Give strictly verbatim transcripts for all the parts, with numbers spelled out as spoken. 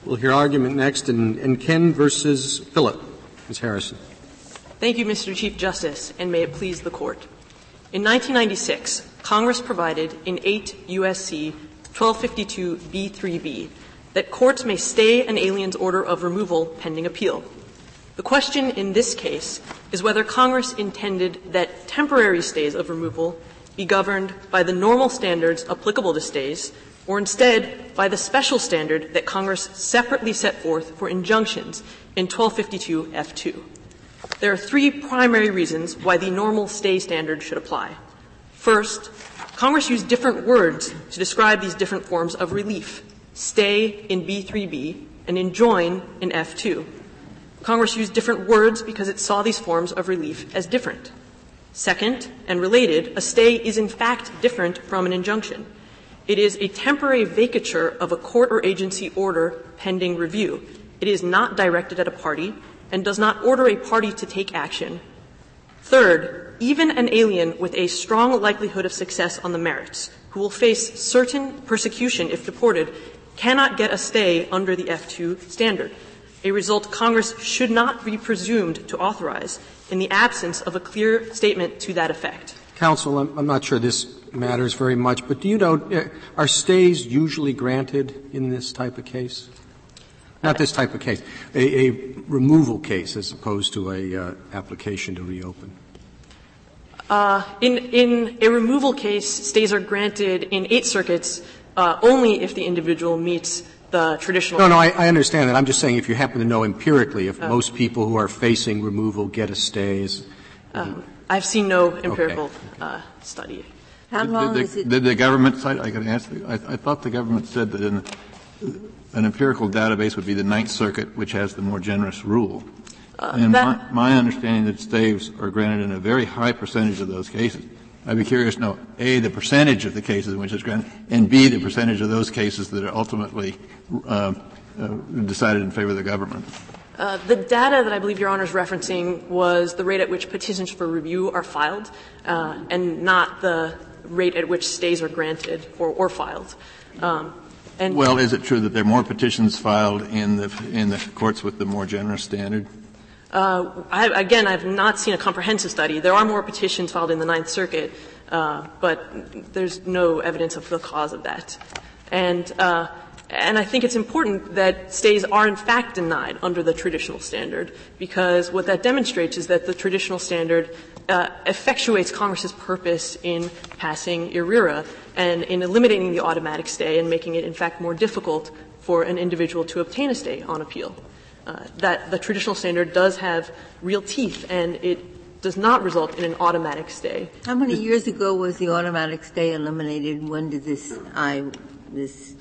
We'll hear argument next in, in Ken versus Phillip. Miz Harrison. Thank you, Mister Chief Justice, and may it please the Court. In nineteen ninety-six, Congress provided in eight U S C twelve fifty-two B three B that courts may stay an alien's order of removal pending appeal. The question in this case is whether Congress intended that temporary stays of removal be governed by the normal standards applicable to stays, or instead by the special standard that Congress separately set forth for injunctions in twelve fifty-two F two. There are three primary reasons why the normal stay standard should apply. First, Congress used different words to describe these different forms of relief: stay in B three B and enjoin in F two. Congress used different words because it saw these forms of relief as different. Second, and related, a stay is in fact different from an injunction. It is a temporary vacatur of a court or agency order pending review. It is not directed at a party and does not order a party to take action. Third, even an alien with a strong likelihood of success on the merits, who will face certain persecution if deported, cannot get a stay under the F two standard, a result Congress should not be presumed to authorize in the absence of a clear statement to that effect. Counsel, I'm, I'm not sure this matters very much, but do you know, uh, are stays usually granted in this type of case? Not this type of case, a, a removal case as opposed to a uh, application to reopen. Uh, in, in a removal case, stays are granted in eight circuits uh, only if the individual meets the traditional. No, no, I, I understand that. I'm just saying if you happen to know empirically if uh, most people who are facing removal get a stay. Is, um, I've seen no empirical okay. uh, study. How long did, is it? Did the government cite? I got to ask. I, I thought the government said that in, an empirical database would be the Ninth Circuit, which has the more generous rule. Uh, and my, my understanding that stays are granted in a very high percentage of those cases. I'd be curious to know, A, the percentage of the cases in which it's granted, and B, the percentage of those cases that are ultimately uh, uh, decided in favor of the government. Uh, the data that I believe Your Honor is referencing was the rate at which petitions for review are filed, uh, and not the rate at which stays are granted or, or filed. Um, and well, is it true that there are more petitions filed in the in the courts with the more generous standard? Uh, I, again, I've not seen a comprehensive study. There are more petitions filed in the Ninth Circuit, uh, but there's no evidence of the cause of that. And, uh, and I think it's important that stays are in fact denied under the traditional standard, because what that demonstrates is that the traditional standard uh, effectuates Congress's purpose in passing I R E R A and in eliminating the automatic stay and making it in fact more difficult for an individual to obtain a stay on appeal. Uh, that the traditional standard does have real teeth, and it does not result in an automatic stay. How many years ago was the automatic stay eliminated? When did this, I, this,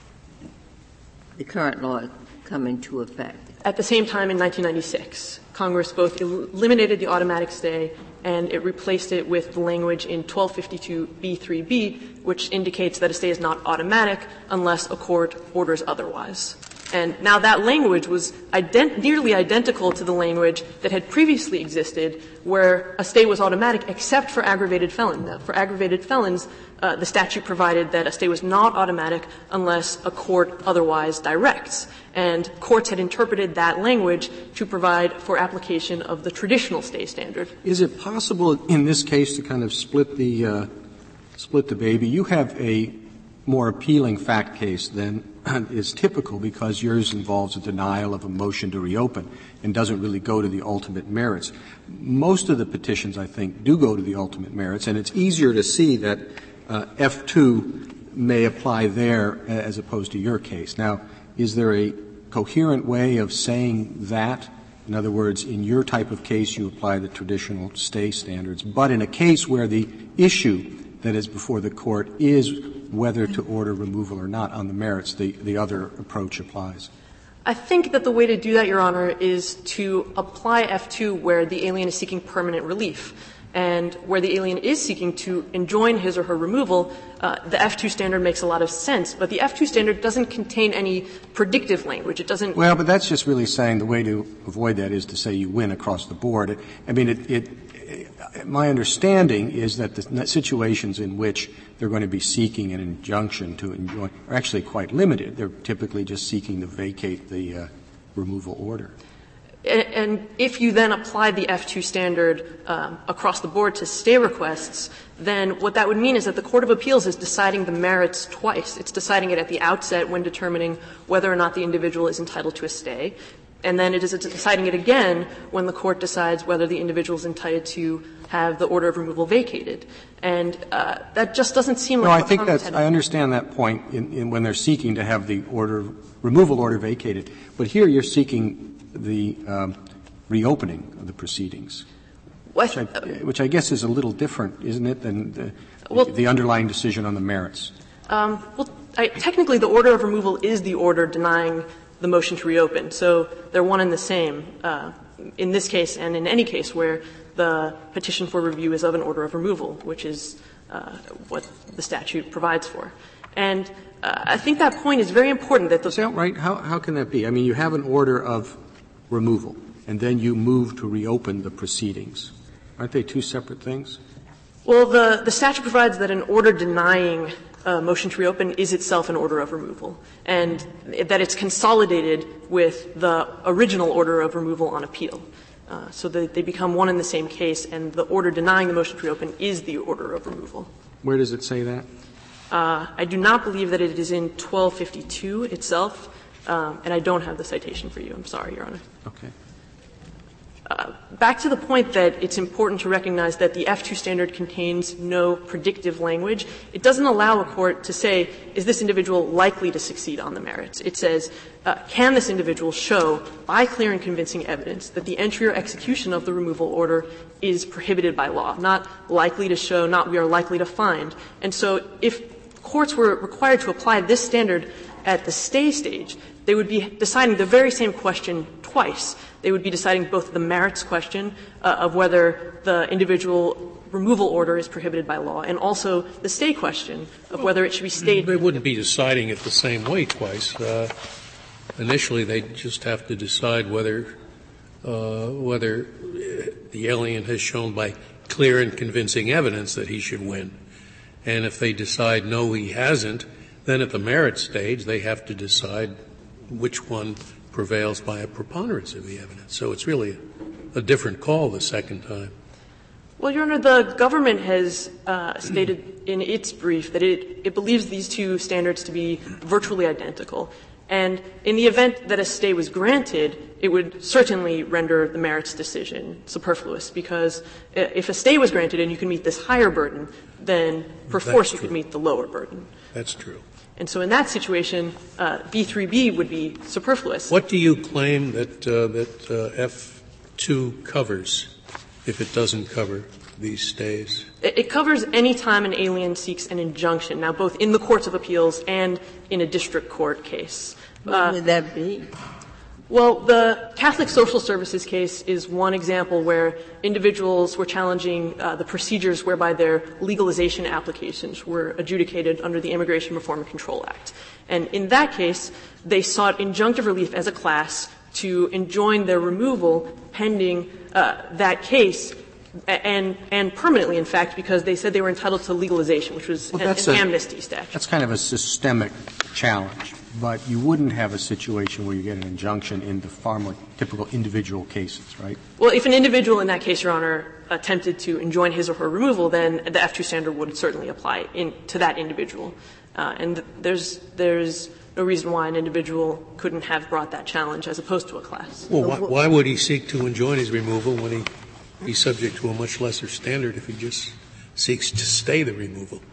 the current law come into effect? At the same time in nineteen ninety-six. Congress both eliminated the automatic stay and it replaced it with the language in twelve fifty-two B three B, which indicates that a stay is not automatic unless a court orders otherwise. And now that language was ident- nearly identical to the language that had previously existed, where a stay was automatic except for aggravated felons. Now, for aggravated felons, uh, the statute provided that a stay was not automatic unless a court otherwise directs. And courts had interpreted that language to provide for application of the traditional stay standard. Is it possible in this case to kind of split the uh, split the baby? You have a more appealing fact case than is typical, because yours involves a denial of a motion to reopen and doesn't really go to the ultimate merits. Most of the petitions, I think, do go to the ultimate merits, and it's easier to see that uh, F two may apply there as opposed to your case. Now, is there a coherent way of saying that? In other words, in your type of case, you apply the traditional stay standards, but in a case where the issue that is before the court is whether to order removal or not on the merits, the, the other approach applies. I think that the way to do that, Your Honor, is to apply F two where the alien is seeking permanent relief. And where the alien is seeking to enjoin his or her removal, uh, the F two standard makes a lot of sense. But the F two standard doesn't contain any predictive language. It doesn't. Well, but that's just really saying the way to avoid that is to say you win across the board. I mean, it, it, it my understanding is that the situations in which they're going to be seeking an injunction to enjoin are actually quite limited. They're typically just seeking to vacate the uh, removal order. And if you then apply the F two standard um, across the board to stay requests, then what that would mean is that the Court of Appeals is deciding the merits twice. It's deciding it at the outset when determining whether or not the individual is entitled to a stay, and then it is deciding it again when the court decides whether the individual is entitled to have the order of removal vacated. And uh, that just doesn't seem like no, what I think Congress that's, had. I understand that point in, in when they're seeking to have the order, removal order vacated. But here you're seeking the um, reopening of the proceedings, which I, which I guess is a little different, isn't it, than the, well, the underlying decision on the merits? Um, well, I, technically, the order of removal is the order denying the motion to reopen. So they're one and the same uh, in this case and in any case where the petition for review is of an order of removal, which is uh, what the statute provides for. And uh, I think that point is very important. That the is that right? How, how can that be? I mean, you have an order of removal, and then you move to reopen the proceedings. Aren't they two separate things? Well, the, the statute provides that an order denying a motion to reopen is itself an order of removal, and that it's consolidated with the original order of removal on appeal. Uh, so that they become one and the same case, and the order denying the motion to reopen is the order of removal. Where does it say that? Uh, I do not believe that it is in twelve fifty-two itself. Um, and I don't have the citation for you. I'm sorry, Your Honor. Okay. Uh, back to the point that it's important to recognize that the F two standard contains no predictive language. It doesn't allow a court to say, is this individual likely to succeed on the merits? It says, uh, can this individual show by clear and convincing evidence that the entry or execution of the removal order is prohibited by law, not likely to show, not we are likely to find. And so if courts were required to apply this standard at the stay stage, they would be deciding the very same question twice. They would be deciding both the merits question uh, of whether the individual removal order is prohibited by law and also the stay question of whether it should be stayed. They wouldn't be deciding it the same way twice. Uh, initially, they'd just have to decide whether uh, whether the alien has shown by clear and convincing evidence that he should win. And if they decide no, he hasn't, then at the merits stage they have to decide which one prevails by a preponderance of the evidence. So it's really a, a different call the second time. Well, Your Honor, the government has uh, stated in its brief that it, it believes these two standards to be virtually identical. And in the event that a stay was granted, it would certainly render the merits decision superfluous, because if a stay was granted and you can meet this higher burden, then perforce you could meet the lower burden. That's true. And so in that situation, uh, B three B would be superfluous. What do you claim that, uh, that uh, F two covers if it doesn't cover these stays? It, it covers any time an alien seeks an injunction, now both in the courts of appeals and in a district court case. What uh, would that be? Well, the Catholic Social Services case is one example where individuals were challenging uh, the procedures whereby their legalization applications were adjudicated under the Immigration Reform and Control Act. And in that case, they sought injunctive relief as a class to enjoin their removal pending uh, that case, and and permanently, in fact, because they said they were entitled to legalization, which was well, an, an a, amnesty statute. That's kind of a systemic challenge. But you wouldn't have a situation where you get an injunction in the far more typical individual cases, right? Well, if an individual in that case, Your Honor, attempted to enjoin his or her removal, then the F two standard would certainly apply in, to that individual. Uh, and th- there's there's no reason why an individual couldn't have brought that challenge as opposed to a class. Well, why, why would he seek to enjoin his removal when he he's subject to a much lesser standard if he just seeks to stay the removal?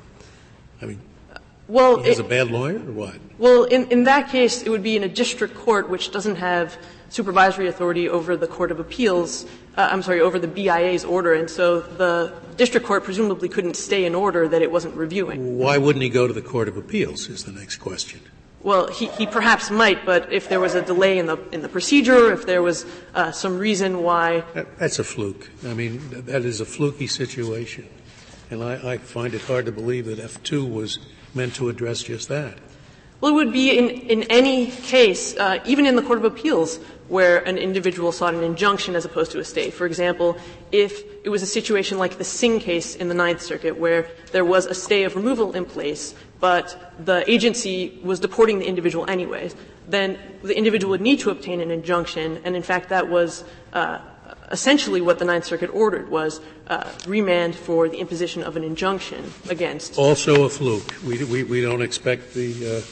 I mean, Well, he has it, a bad lawyer or what? Well, in, in that case, it would be in a district court which doesn't have supervisory authority over the Court of Appeals, uh, I'm sorry, over the B I A's order, and so the district court presumably couldn't stay an order that it wasn't reviewing. Why wouldn't he go to the Court of Appeals is the next question. Well, he, he perhaps might, but if there was a delay in the in the procedure, if there was uh, some reason why that, that's a fluke. I mean, that is a fluky situation, and I, I find it hard to believe that F two was meant to address just that. Well, it would be in in any case, uh, even in the Court of Appeals, where an individual sought an injunction as opposed to a stay. For example, if it was a situation like the Singh case in the Ninth Circuit, where there was a stay of removal in place, but the agency was deporting the individual anyways, then the individual would need to obtain an injunction, and in fact that was uh, essentially what the Ninth Circuit ordered, was uh, remand for the imposition of an injunction against. Also a fluke. We, we, we don't expect the,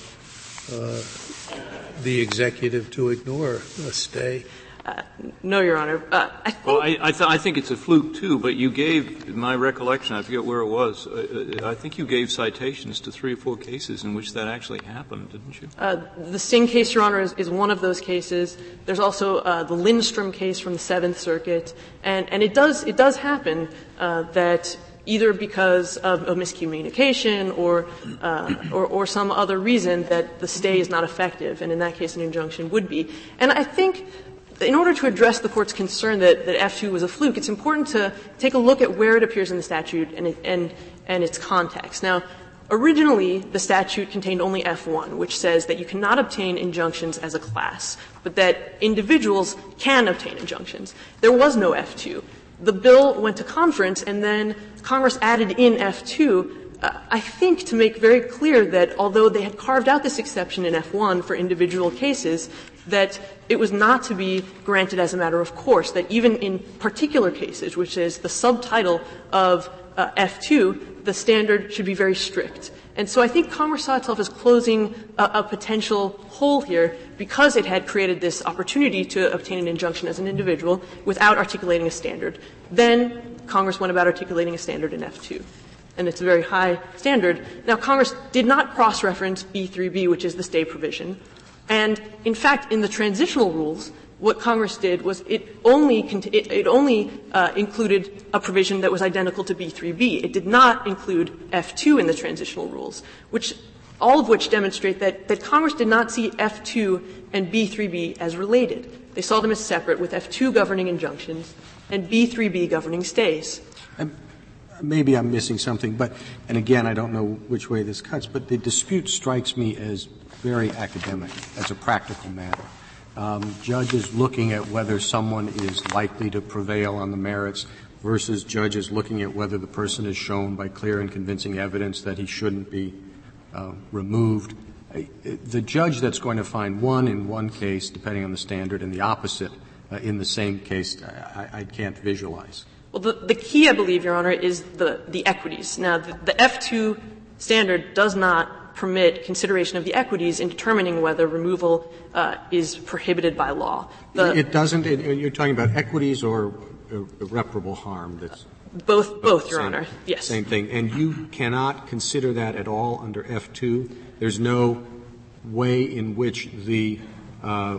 uh, uh, the executive to ignore a stay. Uh, no, Your Honor. Uh, I think well, I, I, th- I think it's a fluke too. But you gave, in my recollection, I forget where it was. Uh, I think you gave citations to three or four cases in which that actually happened, didn't you? Uh, the Singh case, Your Honor, is, is one of those cases. There's also uh, the Lindstrom case from the Seventh Circuit, and and it does it does happen uh, that either because of, of miscommunication or, uh, or or some other reason that the stay is not effective, and in that case, an injunction would be. And I think, in order to address the Court's concern that, that F two was a fluke, it's important to take a look at where it appears in the statute and, it, and, and its context. Now, originally, the statute contained only F one, which says that you cannot obtain injunctions as a class, but that individuals can obtain injunctions. There was no F two. The bill went to conference, and then Congress added in F two, Uh, I think to make very clear that although they had carved out this exception in F one for individual cases, that it was not to be granted as a matter of course, that even in particular cases, which is the subtitle of uh, F two, the standard should be very strict. And so I think Congress saw itself as closing a, a potential hole here because it had created this opportunity to obtain an injunction as an individual without articulating a standard. Then Congress went about articulating a standard in F two. And it's a very high standard. Now, Congress did not cross-reference B three B, which is the stay provision. And, in fact, in the transitional rules, what Congress did was it only it, it only uh, included a provision that was identical to B three B. It did not include F two in the transitional rules, which all of which demonstrate that, that Congress did not see F two and B three B as related. They saw them as separate, with F two governing injunctions and B three B governing stays. I'm Maybe I'm missing something, but, and again, I don't know which way this cuts, but the dispute strikes me as very academic, as a practical matter. Um, judges looking at whether someone is likely to prevail on the merits versus judges looking at whether the person is shown by clear and convincing evidence that he shouldn't be uh, removed. The judge that's going to find one in one case, depending on the standard, and the opposite uh, in the same case, I, I can't visualize. Well, the, the key, I believe, Your Honor, is the, the equities. Now, the, the F two standard does not permit consideration of the equities in determining whether removal uh, is prohibited by law. The, it doesn't. It, you're talking about equities or irreparable harm. That's both, both, Your same, Honor. Yes. Same thing. And you cannot consider that at all under F two. There's no way in which the uh, uh,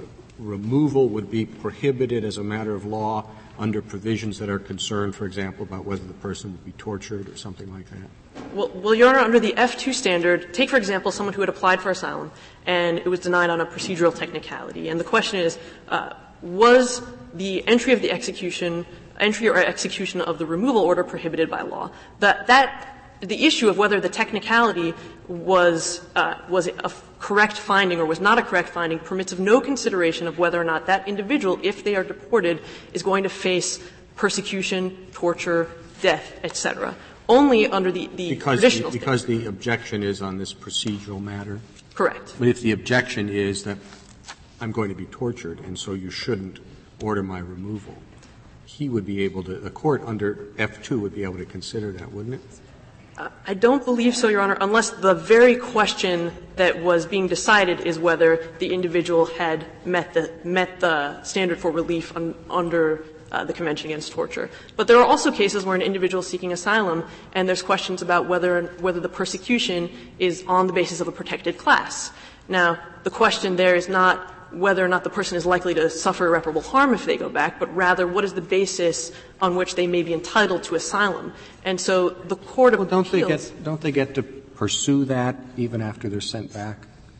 removal would be prohibited as a matter of law under provisions that are concerned, for example, about whether the person would be tortured or something like that? Well, well, Your Honor, under the F two standard, take, for example, someone who had applied for asylum and it was denied on a procedural technicality. And the question is, uh, was the entry of the execution, entry or execution of the removal order prohibited by law? That, that, the issue of whether the technicality was, uh, was a correct finding or was not a correct finding permits of no consideration of whether or not that individual, if they are deported, is going to face persecution, torture, death, et cetera. Only under the, the because traditional the, Because the objection is on this procedural matter? Correct. But if the objection is that I'm going to be tortured and so you shouldn't order my removal, he would be able to, the court under F two would be able to consider that, wouldn't it? Uh, I don't believe so, Your Honor, unless the very question that was being decided is whether the individual had met the, met the standard for relief un, under uh, the Convention Against Torture. But there are also cases where an individual is seeking asylum and there's questions about whether, whether the persecution is on the basis of a protected class. Now, the question there is not whether or not the person is likely to suffer irreparable harm if they go back, but rather what is the basis on which they may be entitled to asylum. And so the Court of well, don't Appeals — they get, don't they get to pursue that even after they're sent back?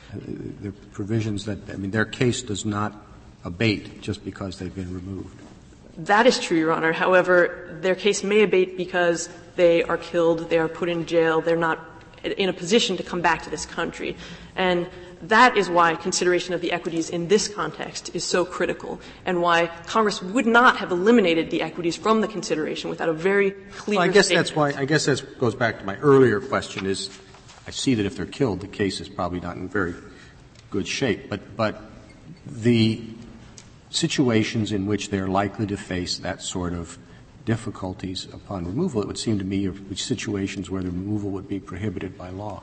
the provisions that, I mean, their case does not abate just because they've been removed. That is true, Your Honor. However, their case may abate because they are killed, they are put in jail, they're not in a position to come back to this country. And that is why consideration of the equities in this context is so critical, and why Congress would not have eliminated the equities from the consideration without a very clear well, I guess statement. that's why, I guess that goes back to my earlier question is, I see that if they're killed, the case is probably not in very good shape. But, but the situations in which they're likely to face that sort of difficulties upon removal, it would seem to me, are situations where the removal would be prohibited by law.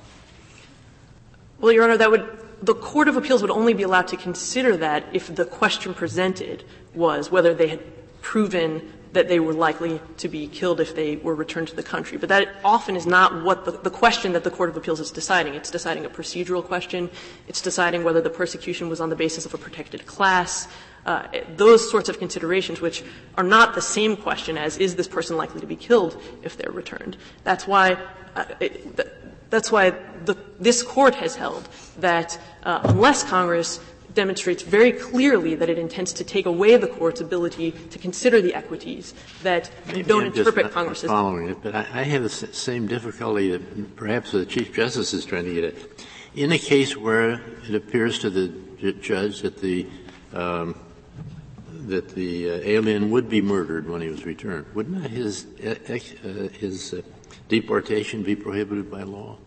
Well, Your Honor, that would, the Court of Appeals would only be allowed to consider that if the question presented was whether they had proven that they were likely to be killed if they were returned to the country. But that often is not what the, the question that the Court of Appeals is deciding. It's deciding a procedural question. It's deciding whether the persecution was on the basis of a protected class. Uh, those sorts of considerations, which are not the same question as is this person likely to be killed if they're returned. That's why uh, it, th- that's why the, this Court has held that uh, unless Congress demonstrates very clearly that it intends to take away the Court's ability to consider the equities, that Maybe don't I'm interpret just Congress's. Following it, but I, I have the same difficulty that perhaps the Chief Justice is trying to get at. In a case where it appears to the judge that the um, that the uh, alien would be murdered when he was returned, wouldn't not his uh, uh, his uh, deportation be prohibited by law?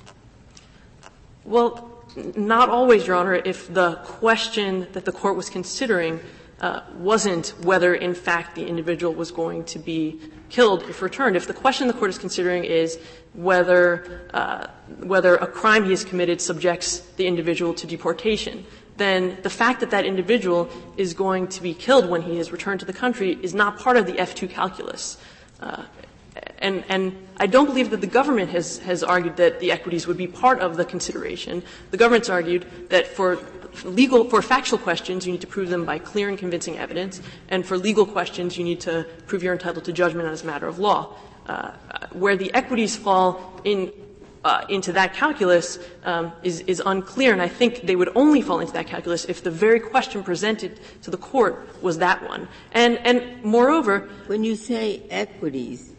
Well, not always, Your Honor, if the question that the Court was considering uh, wasn't whether, in fact, the individual was going to be killed if returned. If the question the Court is considering is whether uh, whether a crime he has committed subjects the individual to deportation, then the fact that that individual is going to be killed when he is returned to the country is not part of the F two calculus. Uh, And, and I don't believe that the government has, has argued that the equities would be part of the consideration. The government's argued that for legal, for factual questions, you need to prove them by clear and convincing evidence, and for legal questions, you need to prove you're entitled to judgment as a matter of law. Uh, where the equities fall in, uh, into that calculus um, is, is unclear, and I think they would only fall into that calculus if the very question presented to the Court was that one. And, and moreover, when you say equities,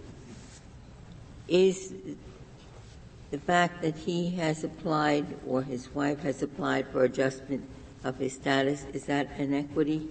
is the fact that he has applied or his wife has applied for adjustment of his status, is that an equity?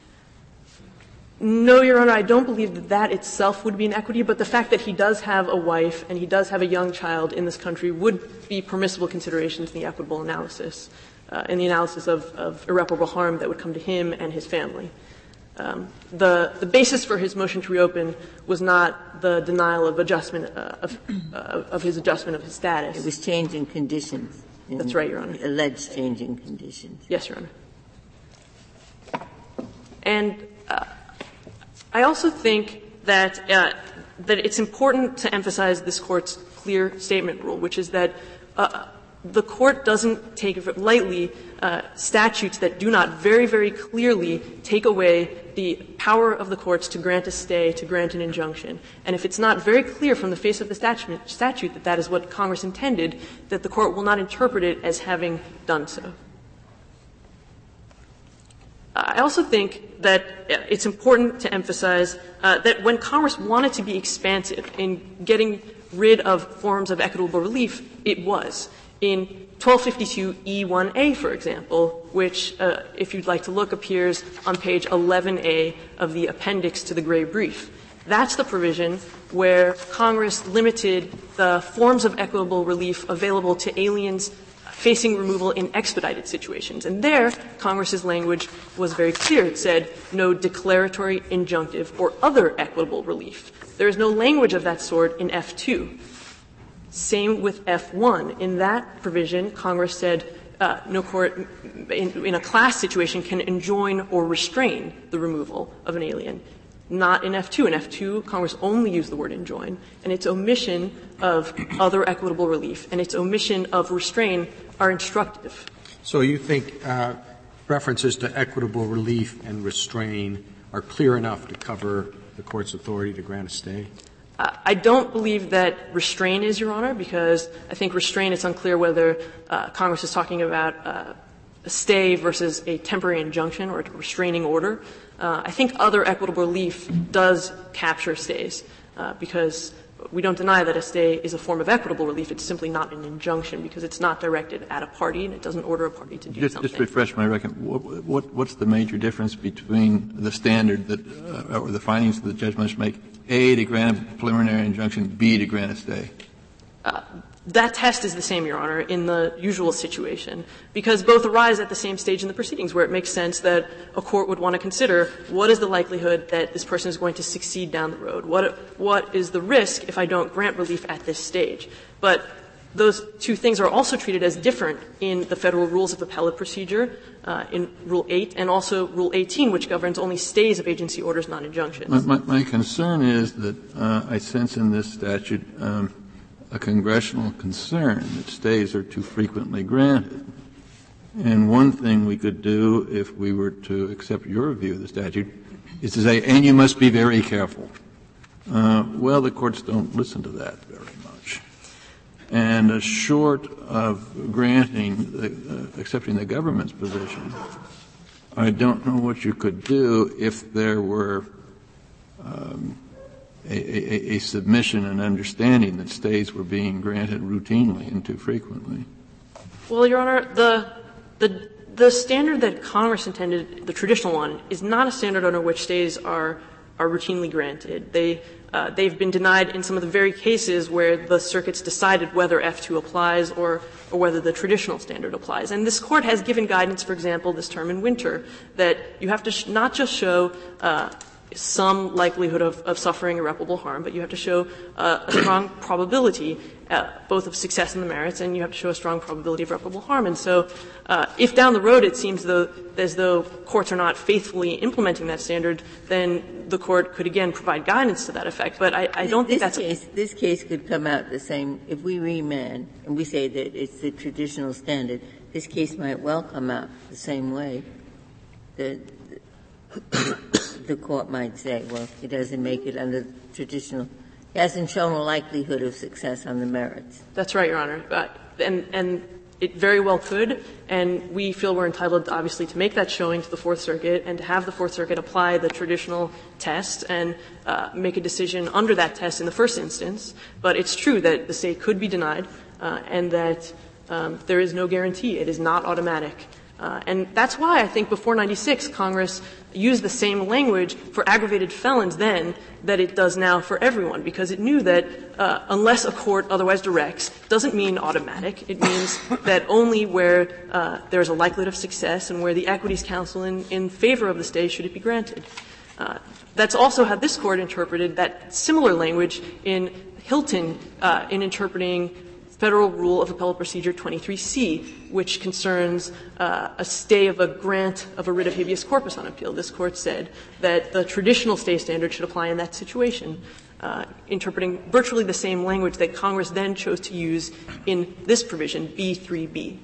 No, Your Honor, I don't believe that that itself would be an equity, but the fact that he does have a wife and he does have a young child in this country would be permissible considerations in the equitable analysis, uh, in the analysis of, of irreparable harm that would come to him and his family. Um, the, the basis for his motion to reopen was not the denial of adjustment uh, of, uh, of his adjustment of his status. It was changing conditions. That's right, Your Honor. Alleged changing conditions. Yes, Your Honor. And uh, I also think that uh, that it's important to emphasize this Court's clear statement rule, which is that uh, the Court doesn't take lightly uh, statutes that do not very, very clearly take away the power of the courts to grant a stay, to grant an injunction. And if it's not very clear from the face of the statute, statute that that is what Congress intended, that the Court will not interpret it as having done so. I also think that it's important to emphasize uh, that when Congress wanted to be expansive in getting rid of forms of equitable relief, it was. In twelve fifty-two E one A, for example, which, uh, if you'd like to look, appears on page eleven A of the appendix to the Gray Brief. That's the provision where Congress limited the forms of equitable relief available to aliens facing removal in expedited situations. And there, Congress's language was very clear. It said no declaratory, injunctive, or other equitable relief. There is no language of that sort in F two. Same with F one. In that provision, Congress said uh, no court in, in a class situation can enjoin or restrain the removal of an alien. Not in F two. In F two, Congress only used the word enjoin, and its omission of other equitable relief and its omission of restrain are instructive. So you think uh, references to equitable relief and restrain are clear enough to cover the Court's authority to grant a stay? I don't believe that restrain is, Your Honor, because I think restrain, it's unclear whether uh, Congress is talking about uh, a stay versus a temporary injunction or a restraining order. Uh, I think other equitable relief does capture stays, uh, because we don't deny that a stay is a form of equitable relief. It's simply not an injunction because it's not directed at a party and it doesn't order a party to do just, something. Just refresh my record. What, what, what's the major difference between the standard that, uh, or the findings that the judge must make, A, to grant a preliminary injunction, B, to grant a stay? Uh, That test is the same, Your Honor, in the usual situation, because both arise at the same stage in the proceedings where it makes sense that a court would want to consider what is the likelihood that this person is going to succeed down the road, what, what is the risk if I don't grant relief at this stage. But those two things are also treated as different in the Federal Rules of Appellate Procedure, uh, in Rule eight, and also Rule eighteen, which governs only stays of agency orders, not injunctions. My, my, my concern is that uh, I sense in this statute um, a congressional concern that stays are too frequently granted. And one thing we could do if we were to accept your view of the statute is to say, and you must be very careful. Uh, well, the courts don't listen to that very much. And uh, short of granting, the, uh, accepting the government's position, I don't know what you could do if there were um, A, a, a submission and understanding that stays were being granted routinely and too frequently. Well, Your Honor, the, the, the standard that Congress intended, the traditional one, is not a standard under which stays are, are routinely granted. They, uh, they've been denied in some of the very cases where the circuits decided whether F two applies or, or whether the traditional standard applies. And this Court has given guidance, for example, this term in Winter, that you have to sh- not just show, uh, some likelihood of, of suffering irreparable harm, but you have to show uh, a strong probability uh, both of success in the merits, and you have to show a strong probability of irreparable harm. And so uh, if down the road it seems though, as though courts are not faithfully implementing that standard, then the Court could again provide guidance to that effect. But I, I don't this think that's case, this case could come out the same. If we remand and we say that it's the traditional standard, this case might well come out the same way. The, the Court might say, well, he doesn't make it under traditional. He hasn't shown a likelihood of success on the merits. That's right, Your Honor. Uh, and, and it very well could, and we feel we're entitled, obviously, to make that showing to the Fourth Circuit and to have the Fourth Circuit apply the traditional test and uh, make a decision under that test in the first instance. But it's true that the State could be denied uh, and that um, there is no guarantee. It is not automatic. Uh, and that's why I think before ninety-six, Congress used the same language for aggravated felons then that it does now for everyone, because it knew that uh, unless a court otherwise directs doesn't mean automatic. It means that only where uh, there's a likelihood of success and where the equities counsel in, in favor of the stay should it be granted. Uh, that's also how this Court interpreted that similar language in Hilton uh, in interpreting Federal Rule of Appellate Procedure twenty-three C, which concerns uh, a stay of a grant of a writ of habeas corpus on appeal. This Court said that the traditional stay standard should apply in that situation, uh, interpreting virtually the same language that Congress then chose to use in this provision, B three B.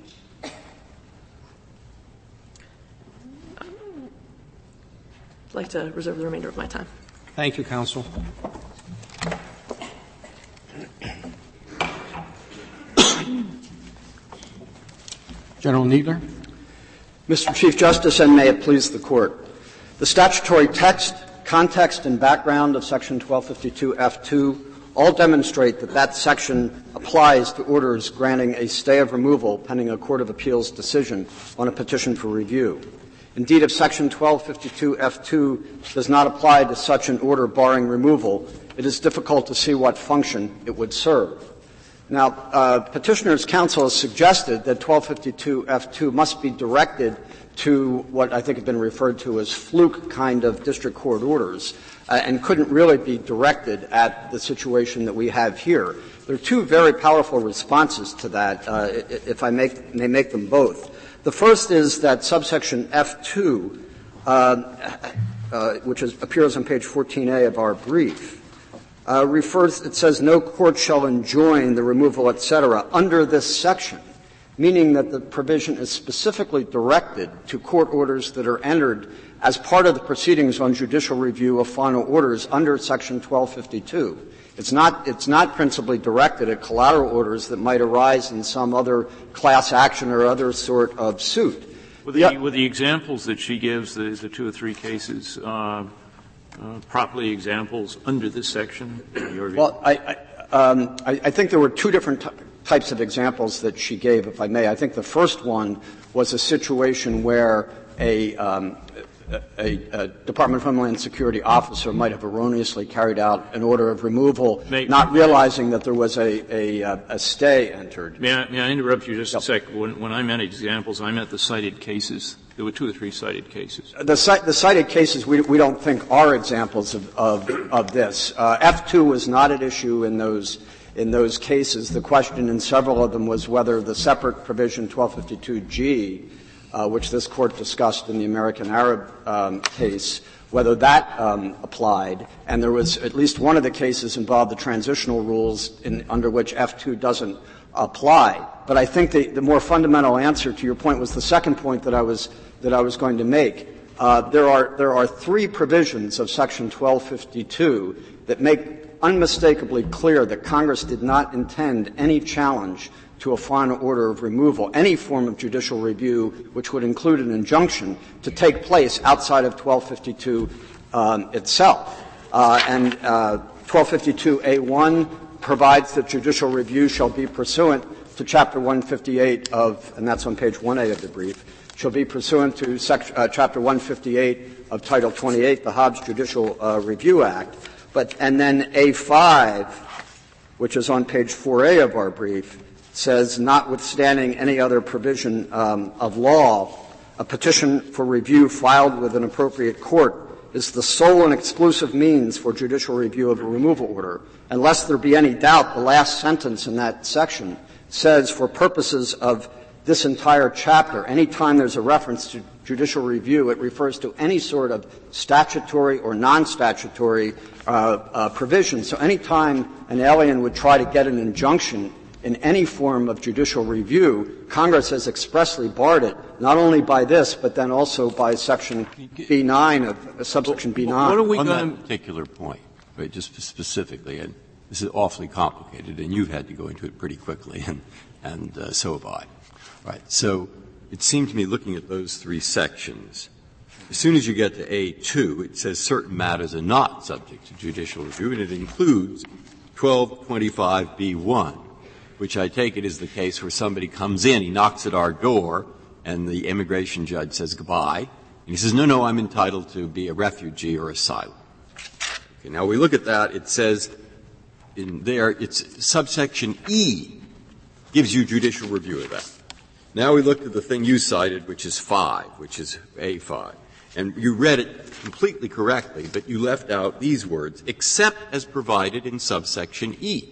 I'd like to reserve the remainder of my time. Thank you, counsel. General Kneedler. Mister Chief Justice, and may it please the Court. The statutory text, context, and background of Section twelve fifty-two F two all demonstrate that that section applies to orders granting a stay of removal pending a court of appeals decision on a petition for review. Indeed, if Section twelve fifty-two F two does not apply to such an order barring removal, it is difficult to see what function it would serve. Now, uh, Petitioner's counsel has suggested that twelve fifty-two F two must be directed to what I think have been referred to as fluke kind of district court orders, uh, and couldn't really be directed at the situation that we have here. There are two very powerful responses to that, uh, if I make, may make them both. The first is that subsection F two, uh, uh, which is, appears on page fourteen A of our brief, Uh, refers, it says, no court shall enjoin the removal, et cetera, under this section, meaning that the provision is specifically directed to court orders that are entered as part of the proceedings on judicial review of final orders under Section twelve fifty-two. It's not, it's not principally directed at collateral orders that might arise in some other class action or other sort of suit. Were the, yeah. were the examples that she gives, the, the two or three cases, uh, uh, properly examples under this section? Well, I, I, um, I, I think there were two different t- types of examples that she gave, if I may. I think the first one was a situation where a, um, a, a Department of Homeland Security officer might have erroneously carried out an order of removal, may, not realizing that there was a, a, a stay entered. May I, may I interrupt you just yep. a sec? When, when I meant examples, I meant the cited cases. There were two or three cited cases. The, the cited cases we, we don't think are examples of, of, of this. Uh, F two was not at issue in those in those cases. The question in several of them was whether the separate provision twelve fifty-two G, uh, which this Court discussed in the American Arab um, case, whether that um, applied. And there was at least one of the cases involved the transitional rules in, under which F two doesn't apply. But I think the, the more fundamental answer to your point was the second point that I was that I was going to make. Uh, there are there are three provisions of Section twelve fifty-two that make unmistakably clear that Congress did not intend any challenge to a final order of removal, any form of judicial review, which would include an injunction, to take place outside of twelve fifty-two um, itself. Uh, and uh, twelve fifty-two A one provides that judicial review shall be pursuant to Chapter one fifty-eight of, and that's on page one A of the brief, shall be pursuant to sec- uh, Chapter one fifty-eight of Title twenty-eight, the Hobbs Judicial uh, Review Act. But, and then A five, which is on page four A of our brief, says, notwithstanding any other provision um, of law, a petition for review filed with an appropriate court is the sole and exclusive means for judicial review of a removal order. Unless there be any doubt, the last sentence in that section says, for purposes of this entire chapter, any time there's a reference to judicial review, it refers to any sort of statutory or non-statutory uh, uh, provision. So any time an alien would try to get an injunction in any form of judicial review, Congress has expressly barred it, not only by this, but then also by Section B nine of uh, subsection B nine. What are we on going that particular point, right, just specifically, and this is awfully complicated, and you've had to go into it pretty quickly, and, and uh, so have I. Right. So it seemed to me, looking at those three sections, as soon as you get to A two, it says certain matters are not subject to judicial review, and it includes twelve twenty-five B one, which I take it is the case where somebody comes in, he knocks at our door, and the immigration judge says goodbye, and he says, no, no, I'm entitled to be a refugee or asylum. Okay, now we look at that, it says in there, it's subsection E gives you judicial review of that. Now we look at the thing you cited, which is five, which is A five. And you read it completely correctly, but you left out these words, except as provided in subsection E.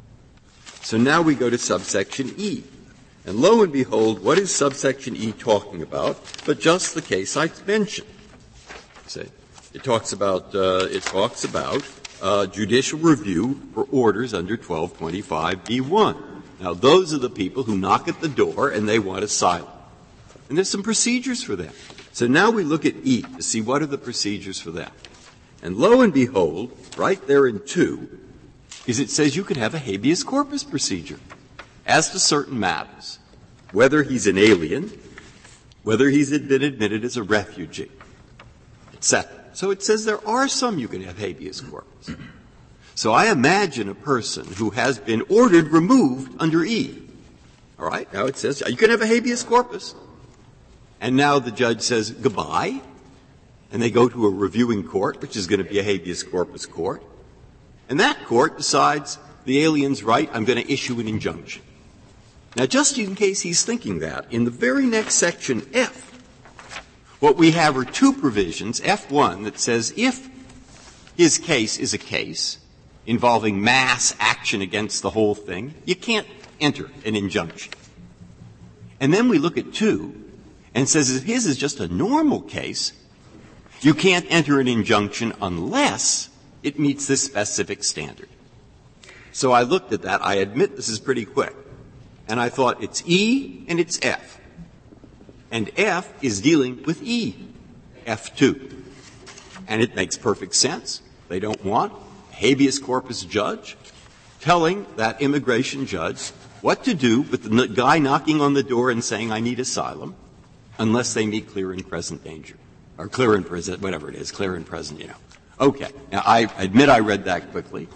So now we go to subsection E. And lo and behold, what is subsection E talking about but just the case I mentioned? See, it talks about, uh, it talks about, uh, judicial review for orders under twelve twenty-five B one. Now, those are the people who knock at the door and they want asylum. And there's some procedures for that. So now we look at E to see what are the procedures for that. And lo and behold, right there in two, is it says you can have a habeas corpus procedure as to certain matters, whether he's an alien, whether he's been admitted as a refugee, et cetera. So it says there are some you can have habeas corpus. So I imagine a person who has been ordered removed under E. All right? Now it says you can have a habeas corpus. And now the judge says goodbye, and they go to a reviewing court, which is going to be a habeas corpus court. And that court decides the alien's right, I'm going to issue an injunction. Now, just in case he's thinking that, in the very next section, F, what we have are two provisions, F one, that says if his case is a case involving mass action against the whole thing, you can't enter an injunction. And then we look at two, and it says if his is just a normal case, you can't enter an injunction unless it meets this specific standard. So I looked at that. I admit this is pretty quick. And I thought it's E and it's F. And F is dealing with E, F two. And it makes perfect sense. They don't want habeas corpus judge telling that immigration judge what to do with the guy knocking on the door and saying, I need asylum. unless they meet clear and present danger, or clear and present, whatever it is, clear and present, you know. Okay. Now, I admit I read that quickly,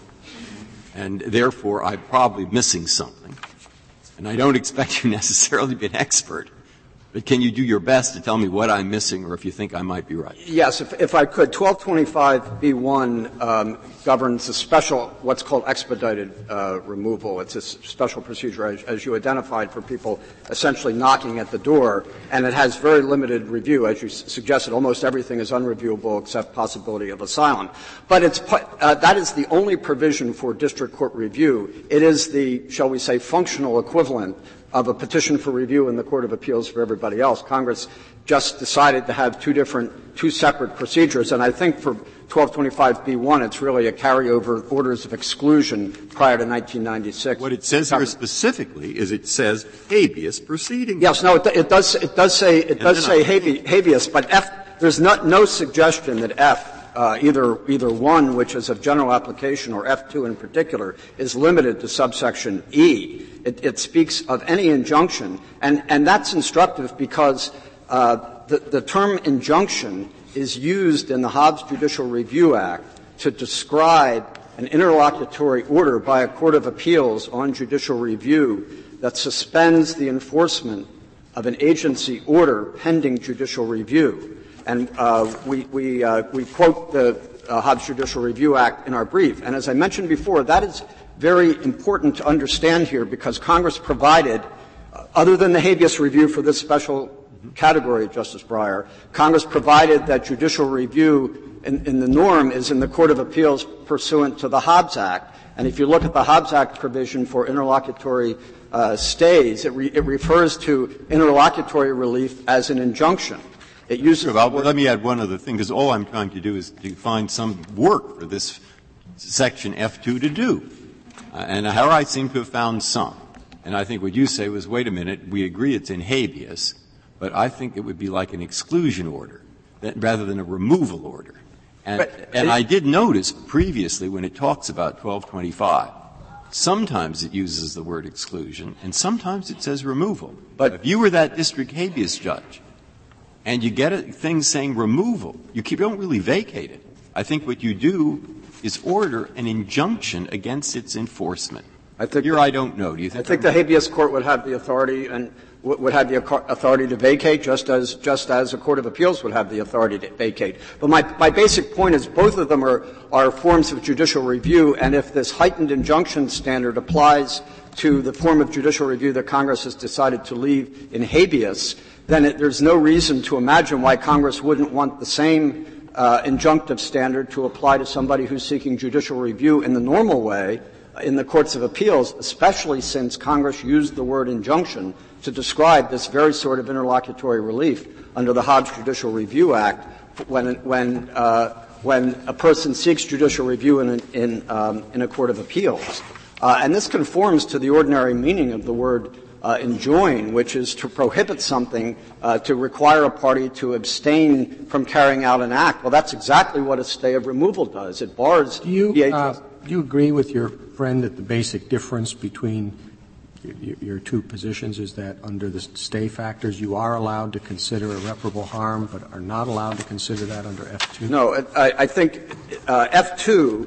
and therefore I'm probably missing something. And I don't expect you necessarily to be an expert. But can you do your best to tell me what I'm missing, or if you think I might be right? Yes, if, if I could. twelve twenty-five B one um, governs a special, what's called expedited uh, removal. It's a special procedure, as, as you identified, for people essentially knocking at the door, and it has very limited review. As you s- suggested, almost everything is unreviewable except possibility of asylum. But it's, uh, that is the only provision for district court review. It is the, shall we say, functional equivalent of a petition for review in the Court of Appeals for everybody else. Congress just decided to have two different, two separate procedures, and I think for twelve twenty-five B one, it's really a carryover of orders of exclusion prior to nineteen ninety-six. What it says here specifically is it says habeas proceedings. Yes, no, it, it does, it does say, it does say habeas, habeas, but F, there's not, no suggestion that F, Uh, either, either one, which is of general application, or F two in particular, is limited to subsection E. It, it speaks of any injunction, and, and that's instructive because uh, the, the term injunction is used in the Hobbs Judicial Review Act to describe an interlocutory order by a court of appeals on judicial review that suspends the enforcement of an agency order pending judicial review. And uh, we we, uh, we quote the uh, Hobbs Judicial Review Act in our brief. And as I mentioned before, that is very important to understand here because Congress provided, uh, other than the habeas review for this special category, Justice Breyer, Congress provided that judicial review in, in the norm is in the Court of Appeals pursuant to the Hobbs Act. And if you look at the Hobbs Act provision for interlocutory uh, stays, it, re- it refers to interlocutory relief as an injunction. It uses sure, well, let me add one other thing, because all I'm trying to do is to find some work for this section F two to do. Uh, and here I seem to have found some. And I think what you say was, wait a minute, we agree it's in habeas, but I think it would be like an exclusion order that, rather than a removal order. And, but, and I did notice previously when it talks about twelve twenty-five, sometimes it uses the word exclusion, and sometimes it says removal. But if you were that district habeas judge, and you get a thing saying removal, you keep, don't really vacate it. I think what you do is order an injunction against its enforcement. I think Here I don't know. Do you think? I think the habeas court would have the authority and would have the authority to vacate, just as just as a court of appeals would have the authority to vacate. But my my basic point is both of them are are forms of judicial review, and if this heightened injunction standard applies to the form of judicial review that Congress has decided to leave in habeas, then it, there's no reason to imagine why Congress wouldn't want the same uh, injunctive standard to apply to somebody who's seeking judicial review in the normal way in the courts of appeals, especially since Congress used the word injunction to describe this very sort of interlocutory relief under the Hobbs Judicial Review Act when when uh, when a person seeks judicial review in a, in, um, in a court of appeals. Uh, and this conforms to the ordinary meaning of the word Uh, enjoin, which is to prohibit something, uh, to require a party to abstain from carrying out an act. Well, that's exactly what a stay of removal does. It bars do you, the uh, do you agree with your friend that the basic difference between your, your two positions is that under the stay factors you are allowed to consider irreparable harm but are not allowed to consider that under F two? No, I, I think uh, F two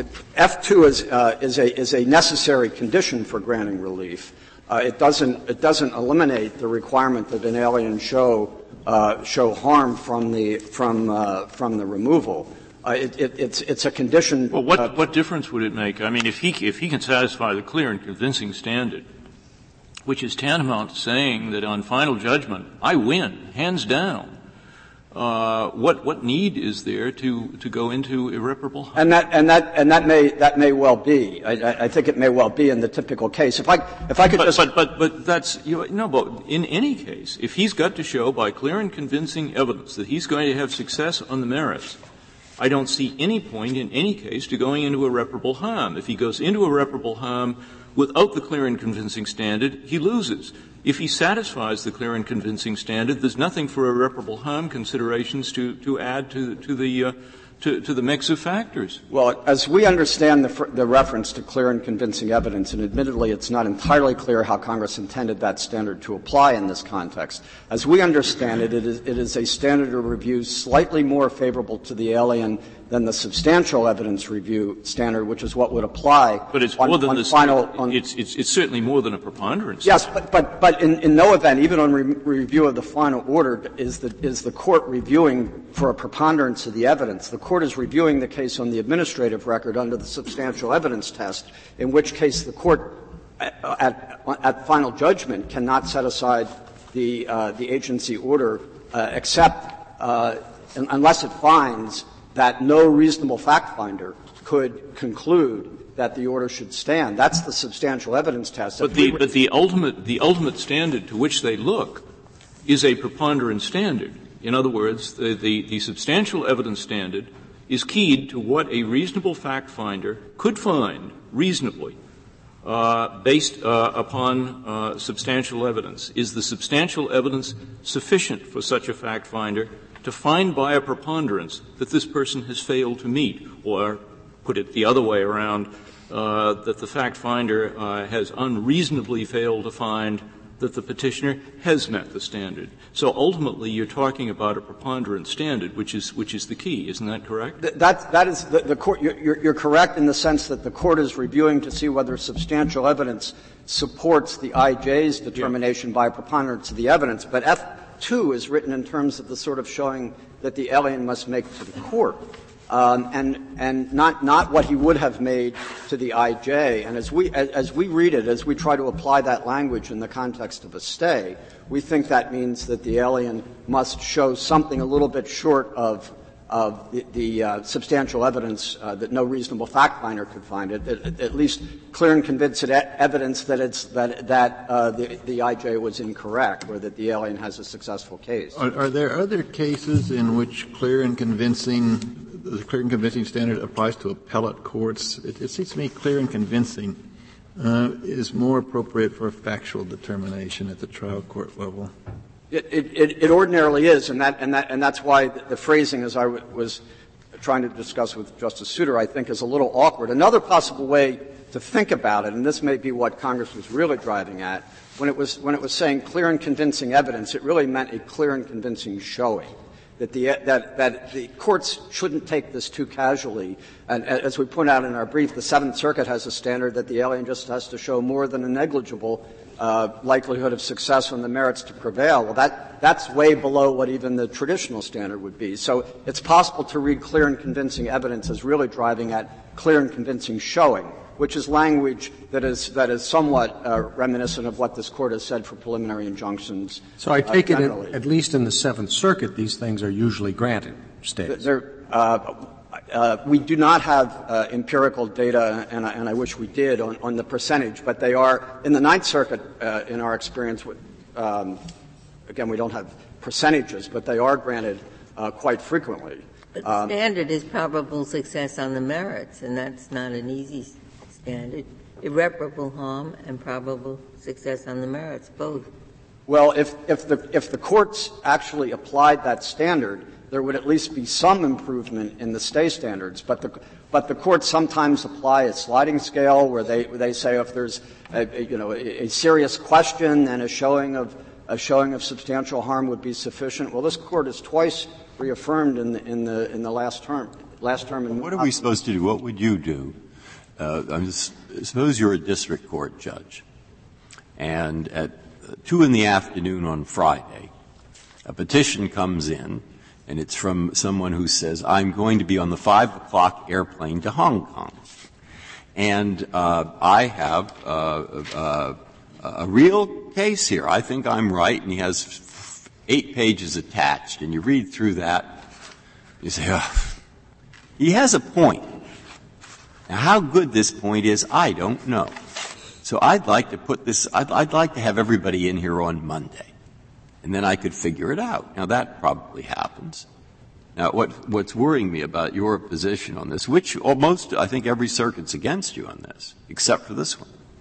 F two is, uh, is, a, is a necessary condition for granting relief. Uh, it doesn't it doesn't eliminate the requirement that an alien show uh, show harm from the from uh, from the removal. Uh, it, it, it's it's a condition. Well, what uh, what difference would it make? I mean, if he if he can satisfy the clear and convincing standard, which is tantamount to saying that on final judgment I win hands down. Uh, what what need is there to to go into irreparable harm? And that and that and that may that may well be. I, I think it may well be in the typical case. If I if I could but, just but but but that's you know, no. But in any case, if he's got to show by clear and convincing evidence that he's going to have success on the merits, I don't see any point in any case to going into irreparable harm. If he goes into irreparable harm without the clear and convincing standard, he loses. If he satisfies the clear and convincing standard, there's nothing for irreparable harm considerations to, to add to, to the, uh, to, to the mix of factors. Well, as we understand the, the reference to clear and convincing evidence, and admittedly it's not entirely clear how Congress intended that standard to apply in this context, as we understand it, it is, it is a standard of review slightly more favorable to the alien than the substantial evidence review standard, which is what would apply. But it's on, more than on the final. On, it's, it's, it's certainly more than a preponderance. Yes, but but but in, in no event, even on re- review of the final order, is the is the court reviewing for a preponderance of the evidence. The court is reviewing the case on the administrative record under the substantial evidence test, in which case the court at, at, at final judgment cannot set aside the uh, the agency order uh, except uh, unless it finds that no reasonable fact finder could conclude that the order should stand. That's the substantial evidence test. But the, but the ultimate, the ultimate standard to which they look is a preponderance standard. In other words, the, the, the substantial evidence standard is keyed to what a reasonable fact finder could find reasonably, uh, based, uh, upon, uh, substantial evidence. Is the substantial evidence sufficient for such a fact finder to find by a preponderance that this person has failed to meet, or put it the other way around, uh, that the fact finder uh, has unreasonably failed to find that the petitioner has met the standard. So ultimately, you're talking about a preponderance standard, which is which is the key. Isn't that correct? Th- that that is the, the court. You're, you're correct in the sense that the court is reviewing to see whether substantial evidence supports the I J's determination yeah. by preponderance of the evidence, but F two is written in terms of the sort of showing that the alien must make to the court, um, and and not not what he would have made to the I J. And as we as, as we read it, as we try to apply that language in the context of a stay, we think that means that the alien must show something a little bit short of of the, the uh, substantial evidence uh, that no reasonable fact finder could find it, at, at least clear and convincing evidence that it's that that uh, the, the I J was incorrect, or that the alien has a successful case. Are, are there other cases in which clear and convincing, the clear and convincing standard applies to appellate courts? It, it seems to me clear and convincing uh, is more appropriate for a factual determination at the trial court level. It, it, it ordinarily is, and that, and that, and that's why the, the phrasing, as I w- was trying to discuss with Justice Souter, I think is a little awkward. Another possible way to think about it, and this may be what Congress was really driving at, when it was, when it was saying clear and convincing evidence, it really meant a clear and convincing showing. That the, that, that the courts shouldn't take this too casually. And as we point out in our brief, the Seventh Circuit has a standard that the alien just has to show more than a negligible uh, likelihood of success on the merits to prevail. Well, that, that's way below what even the traditional standard would be. So it's possible to read clear and convincing evidence as really driving at clear and convincing showing, which is language that is that is somewhat uh, reminiscent of what this Court has said for preliminary injunctions. So I take uh, it, at, at least in the Seventh Circuit, these things are usually granted stays. They're, uh, uh, we do not have uh, empirical data, and I, and I wish we did, on, on the percentage, but they are in the Ninth Circuit. Uh, in our experience, with, um, again, we don't have percentages, but they are granted uh, quite frequently. But the um, standard is probable success on the merits, and that's not an easy standard. Irreparable harm and probable success on the merits, both. Well, if, if the, if the courts actually applied that standard, there would at least be some improvement in the stay standards. But the, but the courts sometimes apply a sliding scale where they, where they say if there's a, a you know, a, a serious question, then a showing of, a showing of substantial harm would be sufficient. Well, this Court has twice reaffirmed in the, in the, in the last term, last term. In, what are we supposed to do? What would you do? Uh, I'm just, suppose you're a district court judge, and at two in the afternoon on Friday, a petition comes in, and it's from someone who says, I'm going to be on the five o'clock airplane to Hong Kong. And uh, I have uh, uh, a real case here. I think I'm right, and he has f- eight pages attached, and you read through that, you say, oh, he has a point. Now, how good this point is, I don't know. So I'd like to put this, I'd, I'd like to have everybody in here on Monday, and then I could figure it out. Now, that probably happens. Now, what, what's worrying me about your position on this, which almost, I think every circuit's against you on this, except for this one,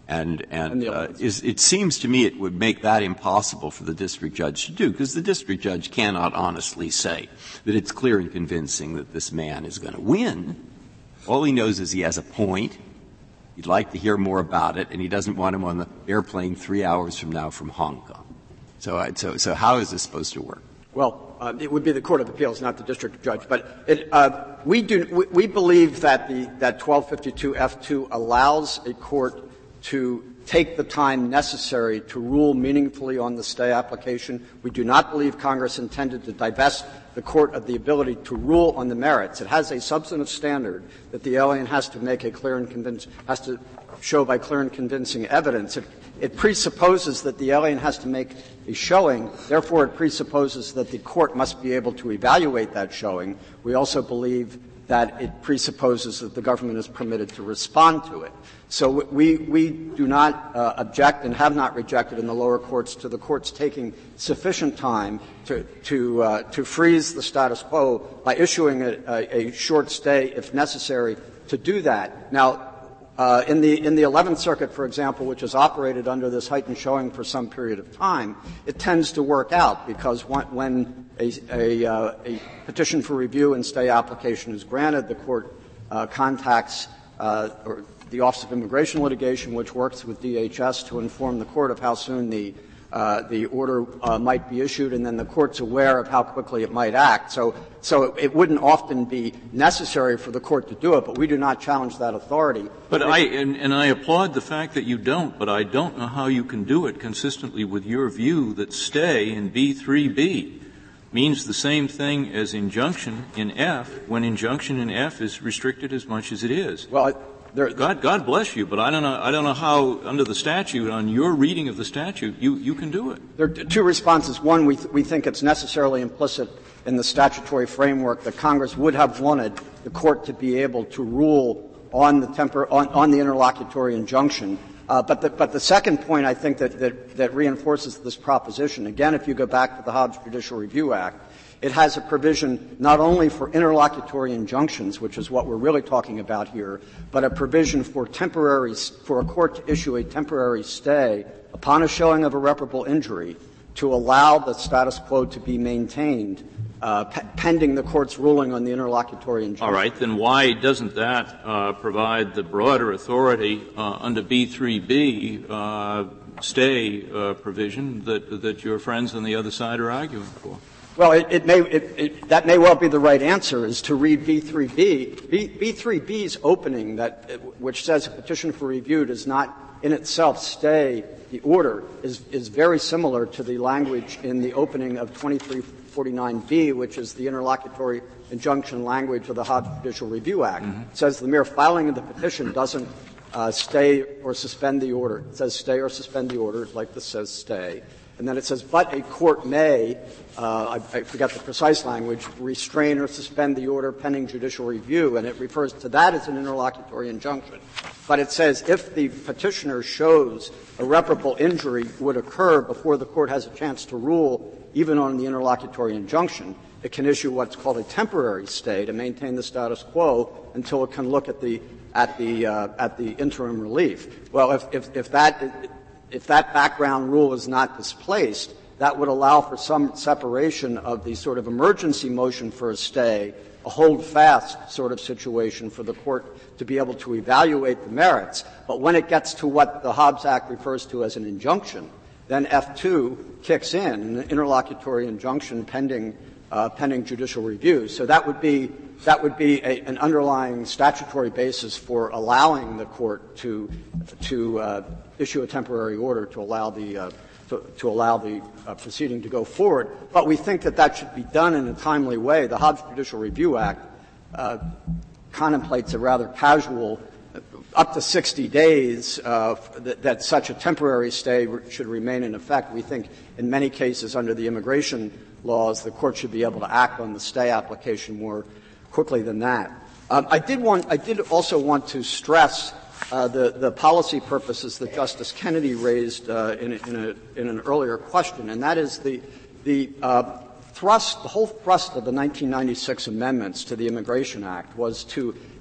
And, and, and uh, is, it seems to me it would make that impossible for the district judge to do, because the district judge cannot honestly say that it's clear and convincing that this man is going to win. All he knows is he has a point. He'd like to hear more about it, and he doesn't want him on the airplane three hours from now from Hong Kong. So, I, so, so how is this supposed to work? Well, uh, it would be the Court of Appeals, not the district judge. But it, uh, we do we, we believe that the that twelve fifty-two F two allows a court to take the time necessary to rule meaningfully on the stay application. We do not believe Congress intended to divest the court of the ability to rule on the merits. It has a substantive standard that the alien has to make a clear and convincing, has to show by clear and convincing evidence. It, it presupposes that the alien has to make a showing. Therefore, it presupposes that the court must be able to evaluate that showing. We also believe that it presupposes that the government is permitted to respond to it. So we, we do not uh, object and have not rejected in the lower courts to the courts taking sufficient time to, to, uh, to freeze the status quo by issuing a, a, a short stay if necessary to do that. Now, uh, in the, in the eleventh Circuit, for example, which has operated under this heightened showing for some period of time, it tends to work out because when, when a, a, uh, a petition for review and stay application is granted, the court uh, contacts uh, or the Office of Immigration Litigation, which works with D H S to inform the court of how soon the uh, the order uh, might be issued, and then the court's aware of how quickly it might act. So, so it wouldn't often be necessary for the court to do it, but we do not challenge that authority. But I and, and I applaud the fact that you don't, but I don't know how you can do it consistently with your view that stay in B three B means the same thing as injunction in F, when injunction in F is restricted as much as it is. Well, it, There, God, God bless you, but I don't know, I don't know how, under the statute, on your reading of the statute, you, you can do it. There are two responses. One, we, th- we think it's necessarily implicit in the statutory framework that Congress would have wanted the court to be able to rule on the tempor- on, on the interlocutory injunction. Uh, but the, but the second point I think that, that, that reinforces this proposition, again, if you go back to the Hobbs Judicial Review Act, it has a provision not only for interlocutory injunctions, which is what we're really talking about here, but a provision for temporary, for a court to issue a temporary stay upon a showing of irreparable injury to allow the status quo to be maintained uh, p- pending the court's ruling on the interlocutory injunction. All right. Then why doesn't that uh, provide the broader authority uh, under B three B uh, stay uh, provision that, that your friends on the other side are arguing for? Well, it, it may it, it, that may well be the right answer, is to read B three B. B, B three B's opening, that which says a petition for review does not in itself stay the order, is is very similar to the language in the opening of twenty-three forty-nine B, which is the interlocutory injunction language of the Hobbs Judicial Review Act. Mm-hmm. It says the mere filing of the petition doesn't uh, stay or suspend the order. It says stay or suspend the order, like this says stay. And then it says, but a court may, uh, I, I forget the precise language, restrain or suspend the order pending judicial review, and it refers to that as an interlocutory injunction. But it says if the petitioner shows irreparable injury would occur before the court has a chance to rule, even on the interlocutory injunction, it can issue what's called a temporary stay to maintain the status quo until it can look at the at the uh, at the interim relief. Well, if if, if that If that background rule is not displaced, that would allow for some separation of the sort of emergency motion for a stay, a hold-fast sort of situation for the court to be able to evaluate the merits. But when it gets to what the Hobbs Act refers to as an injunction, then F two kicks in, an interlocutory injunction pending uh, pending judicial review. So that would be that would be a, an underlying statutory basis for allowing the court to to uh, issue a temporary order to allow the uh, to, to allow the uh, proceeding to go forward. But we think that that should be done in a timely way. The Hobbs Judicial Review Act uh, contemplates a rather casual, uh, up to sixty days, uh, that, that such a temporary stay re- should remain in effect. We think in many cases under the immigration laws, the court should be able to act on the stay application more quickly than that. Um, I did want, I did also want to stress uh, the, the policy purposes that Justice Kennedy raised uh, in, in, a, in an earlier question, and that is the, the uh, thrust, the whole thrust of the nineteen ninety-six amendments to the Immigration Act was to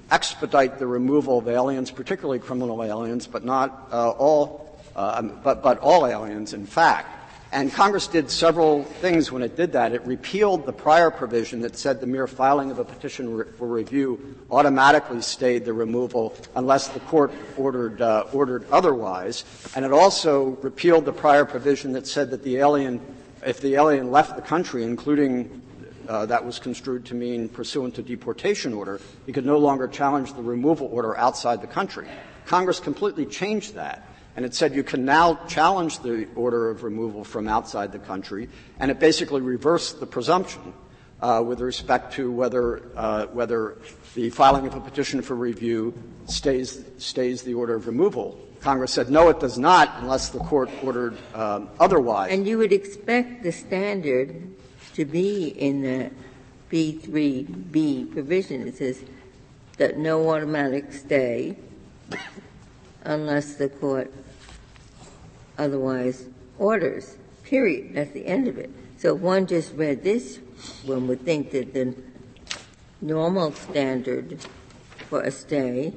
expedite the removal of aliens, particularly criminal aliens, but not uh, all, uh, but, but all aliens, in fact. And Congress did several things when it did that. It repealed the prior provision that said the mere filing of a petition re- for review automatically stayed the removal unless the court ordered, uh, ordered otherwise. And it also repealed the prior provision that said that the alien, if the alien left the country, including uh, that was construed to mean pursuant to deportation order, he could no longer challenge the removal order outside the country. Congress completely changed that. And it said you can now challenge the order of removal from outside the country, and it basically reversed the presumption uh, with respect to whether uh, whether the filing of a petition for review stays stays the order of removal. Congress said no, it does not, unless the court ordered um, otherwise. And you would expect the standard to be in the B three B provision. It says that no automatic stay unless the court otherwise orders, period. That's the end of it. So if one just read this, one would think that the normal standard for a stay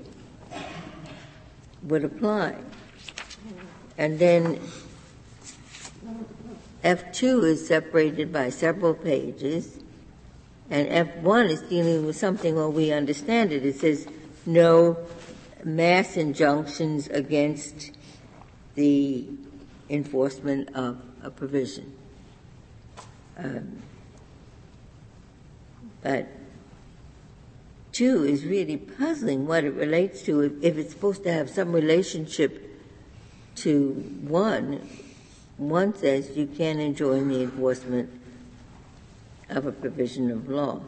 would apply. And then F two is separated by several pages, and F one is dealing with something where we understand it. It says no mass injunctions against the enforcement of a provision. Um, but two is really puzzling what it relates to. If, if it's supposed to have some relationship to one, one says you can't enjoin the enforcement of a provision of law.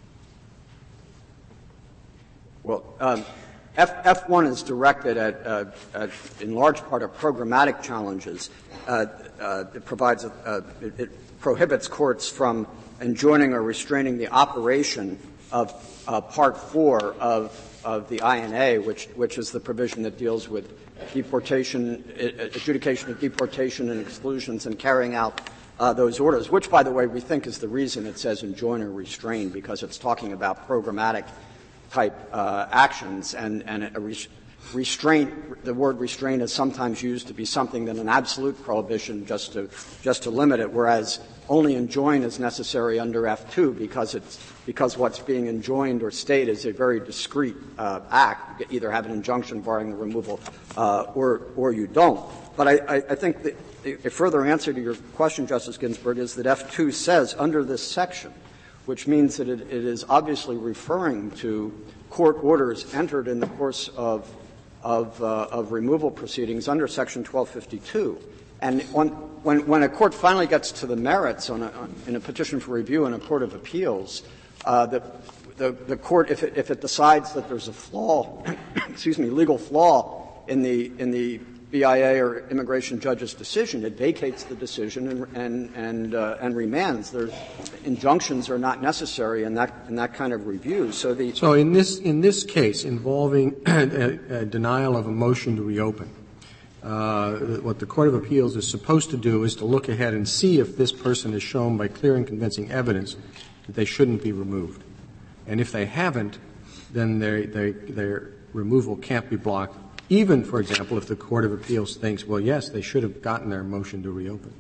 Well, um, F, F1 is directed at, uh, at, in large part, at programmatic challenges. Uh, uh, it provides, a, uh, it, it prohibits courts from enjoining or restraining the operation of uh, Part Four of, of the I N A, which, which is the provision that deals with deportation, adjudication of deportation and exclusions, and carrying out uh, those orders. Which, by the way, we think is the reason it says enjoin or restrain, because it's talking about programmatic type uh, actions, and, and a res- restraint, the word restraint is sometimes used to be something than an absolute prohibition just to, just to limit it, whereas only enjoin is necessary under F two because it's, because what's being enjoined or stayed is a very discrete uh, act. You either have an injunction barring the removal uh, or, or you don't. But I, I, I think that a further answer to your question, Justice Ginsburg, is that F two says under this section, which means that it, it is obviously referring to court orders entered in the course of of, uh, of removal proceedings under Section twelve fifty-two. And on, when, when a court finally gets to the merits on a, on, in a petition for review in a court of appeals, uh, the, the, the court, if it, if it decides that there's a flaw, excuse me, legal flaw in the in the B I A or immigration judge's decision, it vacates the decision and and and, uh, and remands. There's, injunctions are not necessary in that in that kind of review. So the so in this in this case involving a, a denial of a motion to reopen, uh, what the Court of Appeals is supposed to do is to look ahead and see if this person is shown by clear and convincing evidence that they shouldn't be removed, and if they haven't, then their their, their removal can't be blocked. Even, for example, if the Court of Appeals thinks, well, yes, they should have gotten their motion to reopen.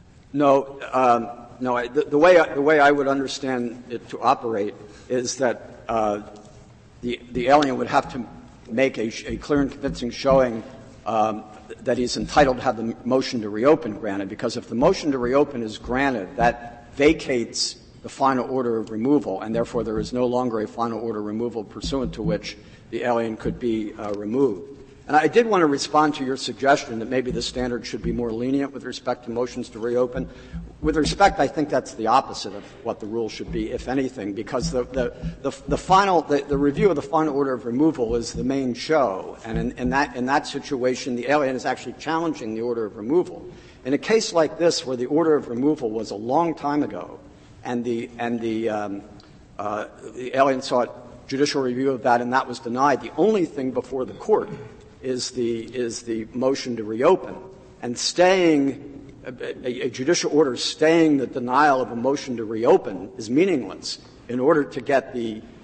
No, um, no. I, the, the way I, the way I would understand it to operate is that uh, the the alien would have to make a, a clear and convincing showing um, that he's entitled to have the motion to reopen granted. Because if the motion to reopen is granted, that vacates the final order of removal, and therefore there is no longer a final order removal pursuant to which the alien could be uh, removed. And I did want to respond to your suggestion that maybe the standard should be more lenient with respect to motions to reopen. With respect, I think that's the opposite of what the rule should be, if anything, because the the the, the final the, the review of the final order of removal is the main show, and in, in that in that situation, the alien is actually challenging the order of removal. In a case like this, where the order of removal was a long time ago, and the and the um, uh, the alien sought judicial review of that, and that was denied, the only thing before the court is the is the motion to reopen, and staying a, a judicial order staying the denial of a motion to reopen is meaningless in order to get the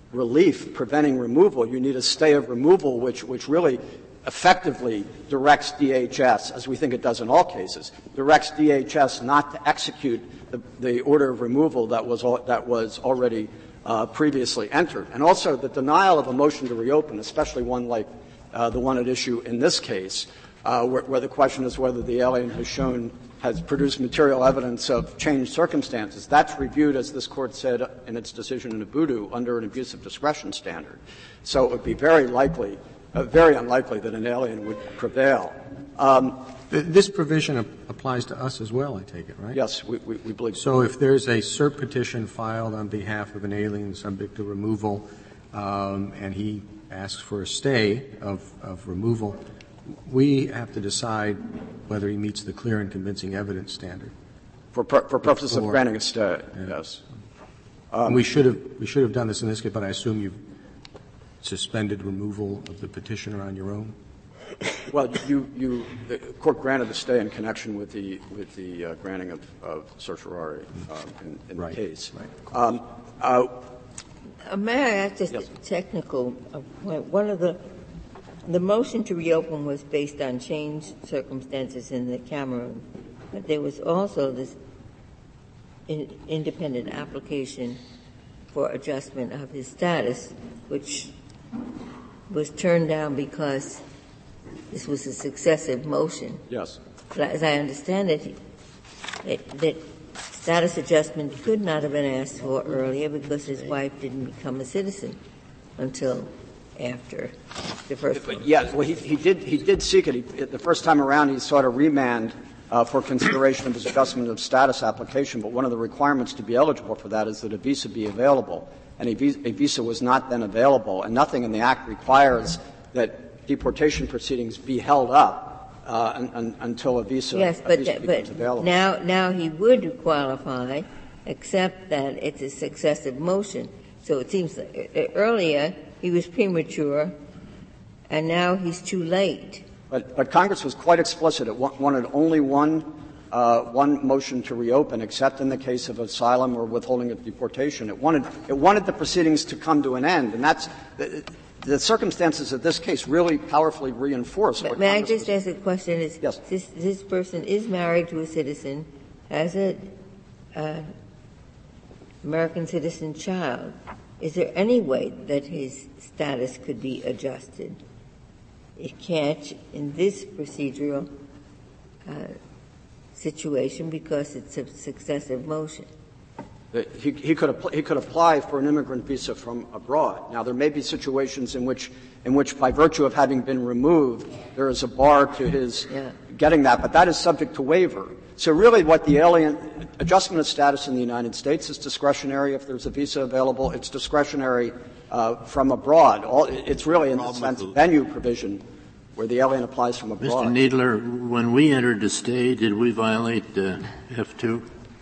relief preventing removal, you need a stay of removal, which, which really effectively directs D H S, as we think it does in all cases, directs D H S not to execute the, the order of removal that was, al- that was already uh, previously entered. And also the denial of a motion to reopen, especially one like uh, the one at issue in this case, uh, where, where the question is whether the alien has shown has produced material evidence of changed circumstances. That's reviewed, as this Court said in its decision in Abudu, under an abuse of discretion standard. So it would be very likely, uh, very unlikely that an alien would prevail. Um, this provision ap- applies to us as well, I take it, right? Yes, we, we, we believe so. So if there's a cert petition filed on behalf of an alien subject to removal, um, and he asks for a stay of, of removal, we have to decide whether he meets the clear and convincing evidence standard. For, pur- for purposes Before, of granting a stay, yeah. yes. Um, we should have we should have done this in this case, but I assume you've suspended removal of the petitioner on your own. Well, you, you the Court granted the stay in connection with the with the uh, granting of, of certiorari um, in, in right. the case. Right. Um, uh, uh, may I ask just yes. a technical uh, point? One of the The motion to reopen was based on changed circumstances in the Cameroon, but there was also this in, independent application for adjustment of his status, which was turned down because this was a successive motion. Yes. But as I understand it, it, that status adjustment could not have been asked for earlier because his wife didn't become a citizen until after the first one. Yes, well, he, he did he did seek it. He, the first time around, he sought a remand uh, for consideration of his adjustment of status application. But one of the requirements to be eligible for that is that a visa be available, and a visa, a visa was not then available. And nothing in the Act requires that deportation proceedings be held up uh, un, un, until a visa, yes, a but, visa becomes but available. Now, now he would qualify, except that it's a successive motion. So it seems that earlier he was premature, and now he's too late. But, but Congress was quite explicit. It wanted only one, uh, one motion to reopen, except in the case of asylum or withholding of deportation. It wanted, it wanted the proceedings to come to an end, and that's the, the circumstances of this case really powerfully reinforce. But what may Congress I just was, ask a question? Is yes. this, this person is married to a citizen, has a uh, American citizen child. Is there any way that his status could be adjusted? It can't in this procedural uh, situation because it's a successive motion. He, he, could apply, he could apply for an immigrant visa from abroad. Now, there may be situations in which, in which, by virtue of having been removed, there is a bar to his yeah. getting that, but that is subject to waiver. So really what the alien adjustment of status in the United States is discretionary. If there's a visa available, it's discretionary uh, from abroad. All, it's really, in a sense, venue provision where the alien applies from abroad. Mister Kneedler, when we entered the stay, did we violate uh, F two?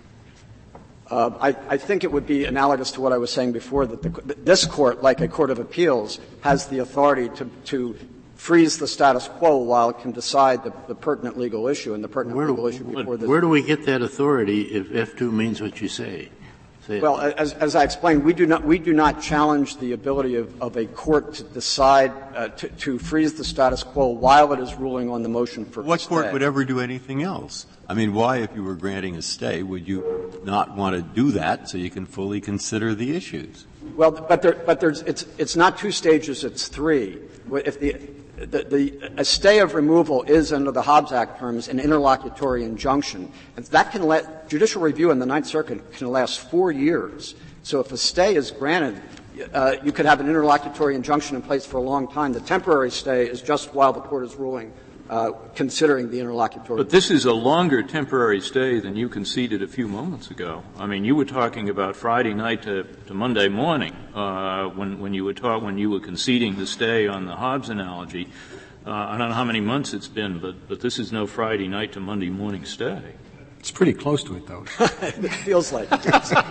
Uh, I, I think it would be analogous to what I was saying before, that the, this Court, like a court of appeals, has the authority to, to freeze the status quo while it can decide the, the pertinent legal issue, and the pertinent where legal do, issue before this. Where do we get that authority if F two means what you say? say well, as, as I explained, we do not we do not challenge the ability of, of a court to decide uh, to, to freeze the status quo while it is ruling on the motion for what stay. Court would ever do anything else? I mean, why, if you were granting a stay, would you not want to do that so you can fully consider the issues? Well, but there, but there's it's it's not two stages; it's three. If the The, the, a stay of removal is, under the Hobbs Act terms, an interlocutory injunction. And that can let, judicial review in the Ninth Circuit can last four years. So if a stay is granted, uh, you could have an interlocutory injunction in place for a long time. The temporary stay is just while the court is ruling, uh, considering the interlocutory. But this is a longer temporary stay than you conceded a few moments ago. I mean, you were talking about Friday night to, to Monday morning, uh, when, when you were talk, when you were conceding the stay on the Hobbs analogy. Uh, I don't know how many months it's been, but, but this is no Friday night to Monday morning stay. It's pretty close to it, though. It feels like it.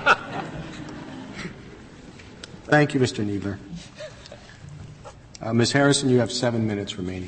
Thank you, Mister Kneedler. Uh, Miz Harrison, you have seven minutes remaining.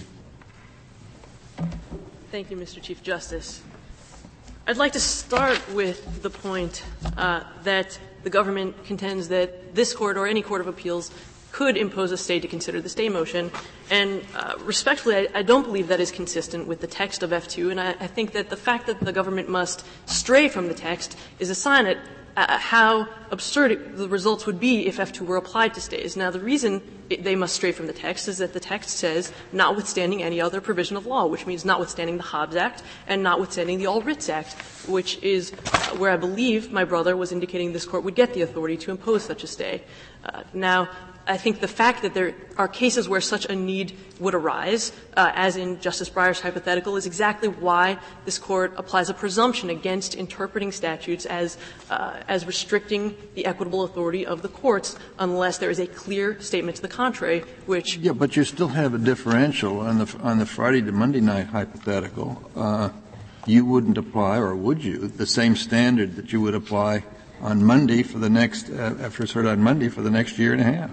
Thank you, Mister Chief Justice. I'd like to start with the point uh, that the government contends that this court or any court of appeals could impose a stay to consider the stay motion. And uh, respectfully, I, I don't believe that is consistent with the text of F two, and I, I think that the fact that the government must stray from the text is a sign that uh, how absurd it, the results would be if F two were applied to stays. Now, the reason it, they must stray from the text is that the text says, notwithstanding any other provision of law, which means notwithstanding the Hobbs Act and notwithstanding the All Writs Act, which is uh, where I believe my brother was indicating this court would get the authority to impose such a stay. Uh, now, I think the fact that there are cases where such a need would arise, uh, as in Justice Breyer's hypothetical, is exactly why this Court applies a presumption against interpreting statutes as uh, as restricting the equitable authority of the courts unless there is a clear statement to the contrary, which — Yeah, but you still have a differential on the on the Friday to Monday night hypothetical. Uh, you wouldn't apply, or would you, the same standard that you would apply on Monday for the next uh, — after it's heard on Monday for the next year and a half?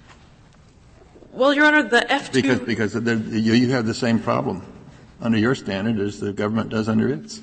Well, Your Honor, the F two — Because, because there, you, you have the same problem under your standard as the government does under its.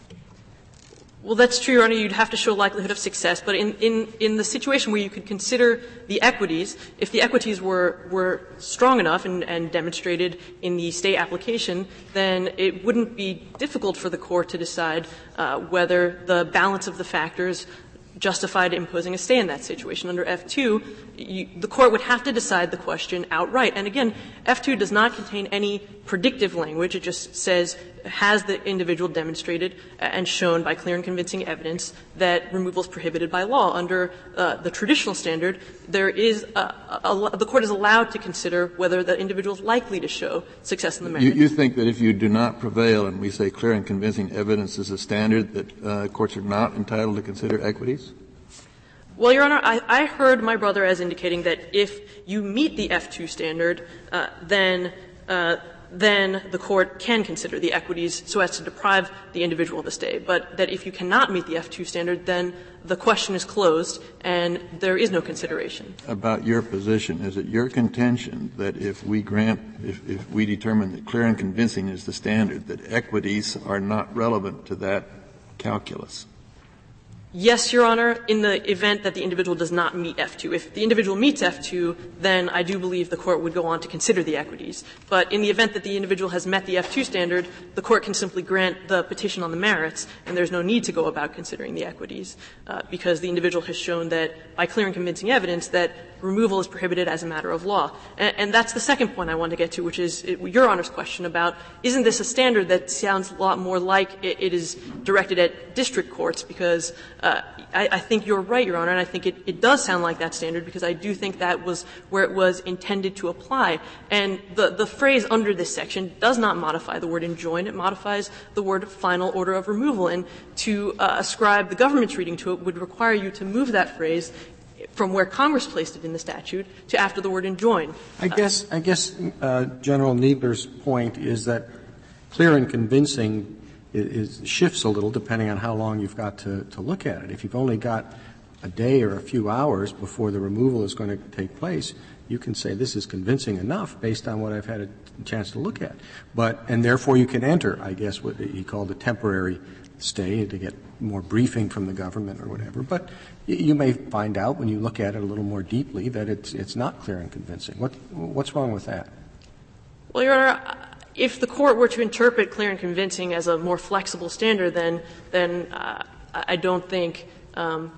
Well, that's true, Your Honor. You'd have to show likelihood of success. But in, in, in the situation where you could consider the equities, if the equities were, were strong enough and, and demonstrated in the stay application, then it wouldn't be difficult for the court to decide uh, whether the balance of the factors justified imposing a stay in that situation. Under F two, you, the court would have to decide the question outright. And again, F two does not contain any predictive language. It just says, has the individual demonstrated and shown by clear and convincing evidence that removal is prohibited by law. Under uh, the traditional standard, there is a, a, a, the court is allowed to consider whether the individual is likely to show success in the merits. You, you think that if you do not prevail and we say clear and convincing evidence is a standard, that uh, courts are not entitled to consider equities? Well, Your Honor, I, I heard my brother as indicating that if you meet the F two standard, uh, then uh, then the court can consider the equities so as to deprive the individual of the stay. But that if you cannot meet the F two standard, then the question is closed and there is no consideration. About your position, is it your contention that if we grant, if, if we determine that clear and convincing is the standard, that equities are not relevant to that calculus? Yes, Your Honor, in the event that the individual does not meet F two. If the individual meets F two, then I do believe the court would go on to consider the equities. But in the event that the individual has met the F two standard, the court can simply grant the petition on the merits, and there's no need to go about considering the equities, uh, because the individual has shown that, by clear and convincing evidence, that removal is prohibited as a matter of law. And, and that's the second point I want to get to, which is it, Your Honor's question about, isn't this a standard that sounds a lot more like it, it is directed at district courts, because Uh, I, I think you're right, Your Honor, and I think it, it does sound like that standard, because I do think that was where it was intended to apply. And the, the phrase under this section does not modify the word enjoin. It modifies the word final order of removal. And to uh, ascribe the government's reading to it would require you to move that phrase from where Congress placed it in the statute to after the word enjoin. I guess, I guess uh, General Niebler's point is that clear and convincing Is, shifts a little depending on how long you've got to, to look at it. If you've only got a day or a few hours before the removal is going to take place, you can say this is convincing enough based on what I've had a chance to look at. But, and therefore you can enter, I guess, what he called a temporary stay to get more briefing from the government or whatever. But you may find out when you look at it a little more deeply that it's, it's not clear and convincing. What, what's wrong with that? Well, Your Honor, if the court were to interpret clear and convincing as a more flexible standard, then then uh, I don't think, um,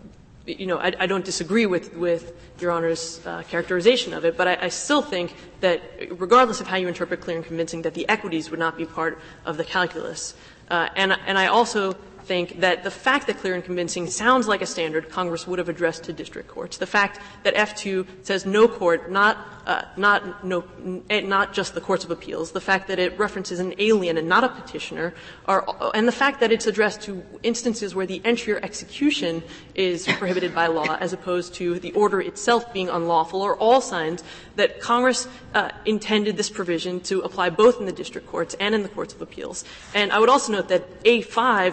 you know, I, I don't disagree with with Your Honor's uh, characterization of it. But I, I still think that, regardless of how you interpret clear and convincing, that the equities would not be part of the calculus. Uh, and and I also think that the fact that clear and convincing sounds like a standard Congress would have addressed to district courts. The fact that F two says no court, not uh, not no not just the courts of appeals. The fact that it references an alien and not a petitioner, are, and the fact that it's addressed to instances where the entry or execution is prohibited by law, as opposed to the order itself being unlawful, are all signs that Congress uh, intended this provision to apply both in the district courts and in the courts of appeals. And I would also note that A five, which is the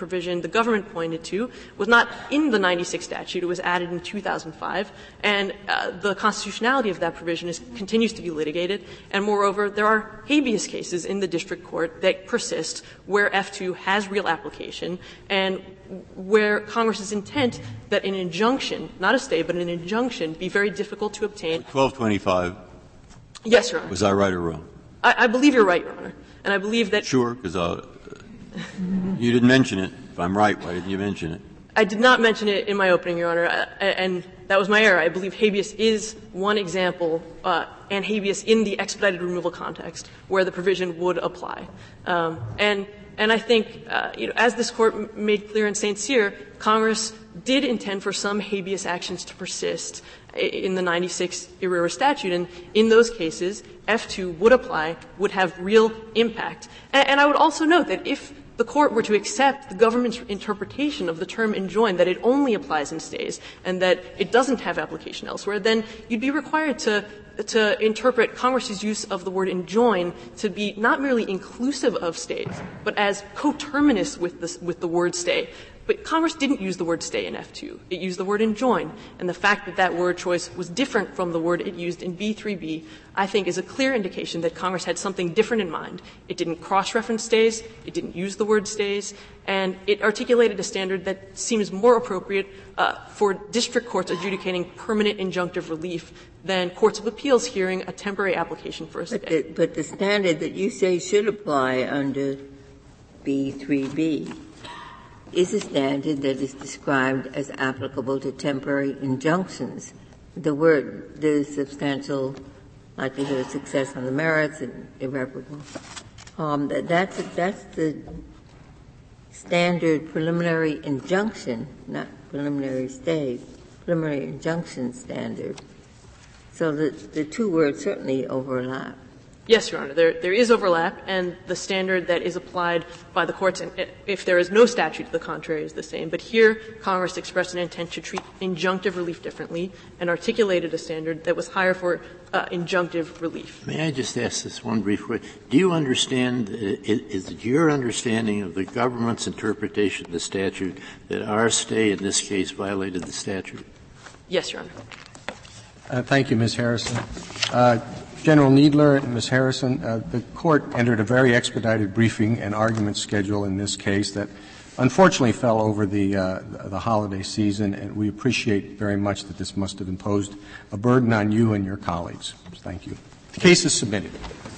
provision the government pointed to was not in the ninety-six statute. It was added in two thousand five, and uh, the constitutionality of that provision is, continues to be litigated. And moreover, there are habeas cases in the district court that persist where F two has real application and where Congress's intent that an injunction, not a stay, but an injunction, be very difficult to obtain. twelve twenty-five. Yes, Your Honor. Was I right or wrong? I, I believe you're right, Your Honor. And I believe that. Sure, because uh, you didn't mention it. If I'm right, why didn't you mention it? I did not mention it in my opening, Your Honor, uh, and that was my error. I believe habeas is one example, uh, and habeas in the expedited removal context, where the provision would apply. Um, and And I think, uh, you know, as this Court m- made clear in Saint Cyr, Congress did intend for some habeas actions to persist in the ninety-six Error statute, and in those cases, F two would apply, would have real impact. And, and I would also note that if the Court were to accept the government's interpretation of the term enjoin, that it only applies in stays and that it doesn't have application elsewhere, then you'd be required to to interpret Congress's use of the word enjoin to be not merely inclusive of stays, but as coterminous with the, with the word stay. But Congress didn't use the word stay in F two. It used the word enjoin. And the fact that that word choice was different from the word it used in B three B, I think, is a clear indication that Congress had something different in mind. It didn't cross-reference stays. It didn't use the word stays. And it articulated a standard that seems more appropriate uh, for district courts adjudicating permanent injunctive relief than courts of appeals hearing a temporary application for a stay. But the, but the standard that you say should apply under B three B is a standard that is described as applicable to temporary injunctions. The word, the substantial likelihood of success on the merits and irreparable harm, that, that's, that's the standard preliminary injunction, not preliminary stay, preliminary injunction standard. So the, the two words certainly overlap. Yes, Your Honor. There, there is overlap, and the standard that is applied by the courts, and if there is no statute to the contrary, is the same. But here, Congress expressed an intent to treat injunctive relief differently and articulated a standard that was higher for uh, injunctive relief. May I just ask this one brief question? Do you understand, is it your understanding of the government's interpretation of the statute that our stay in this case violated the statute? Yes, Your Honor. Uh, thank you, Miz Harrison. Uh, General Needler and Miz Harrison, uh, the Court entered a very expedited briefing and argument schedule in this case that unfortunately fell over the, uh, the holiday season, and we appreciate very much that this must have imposed a burden on you and your colleagues. Thank you. The case is submitted.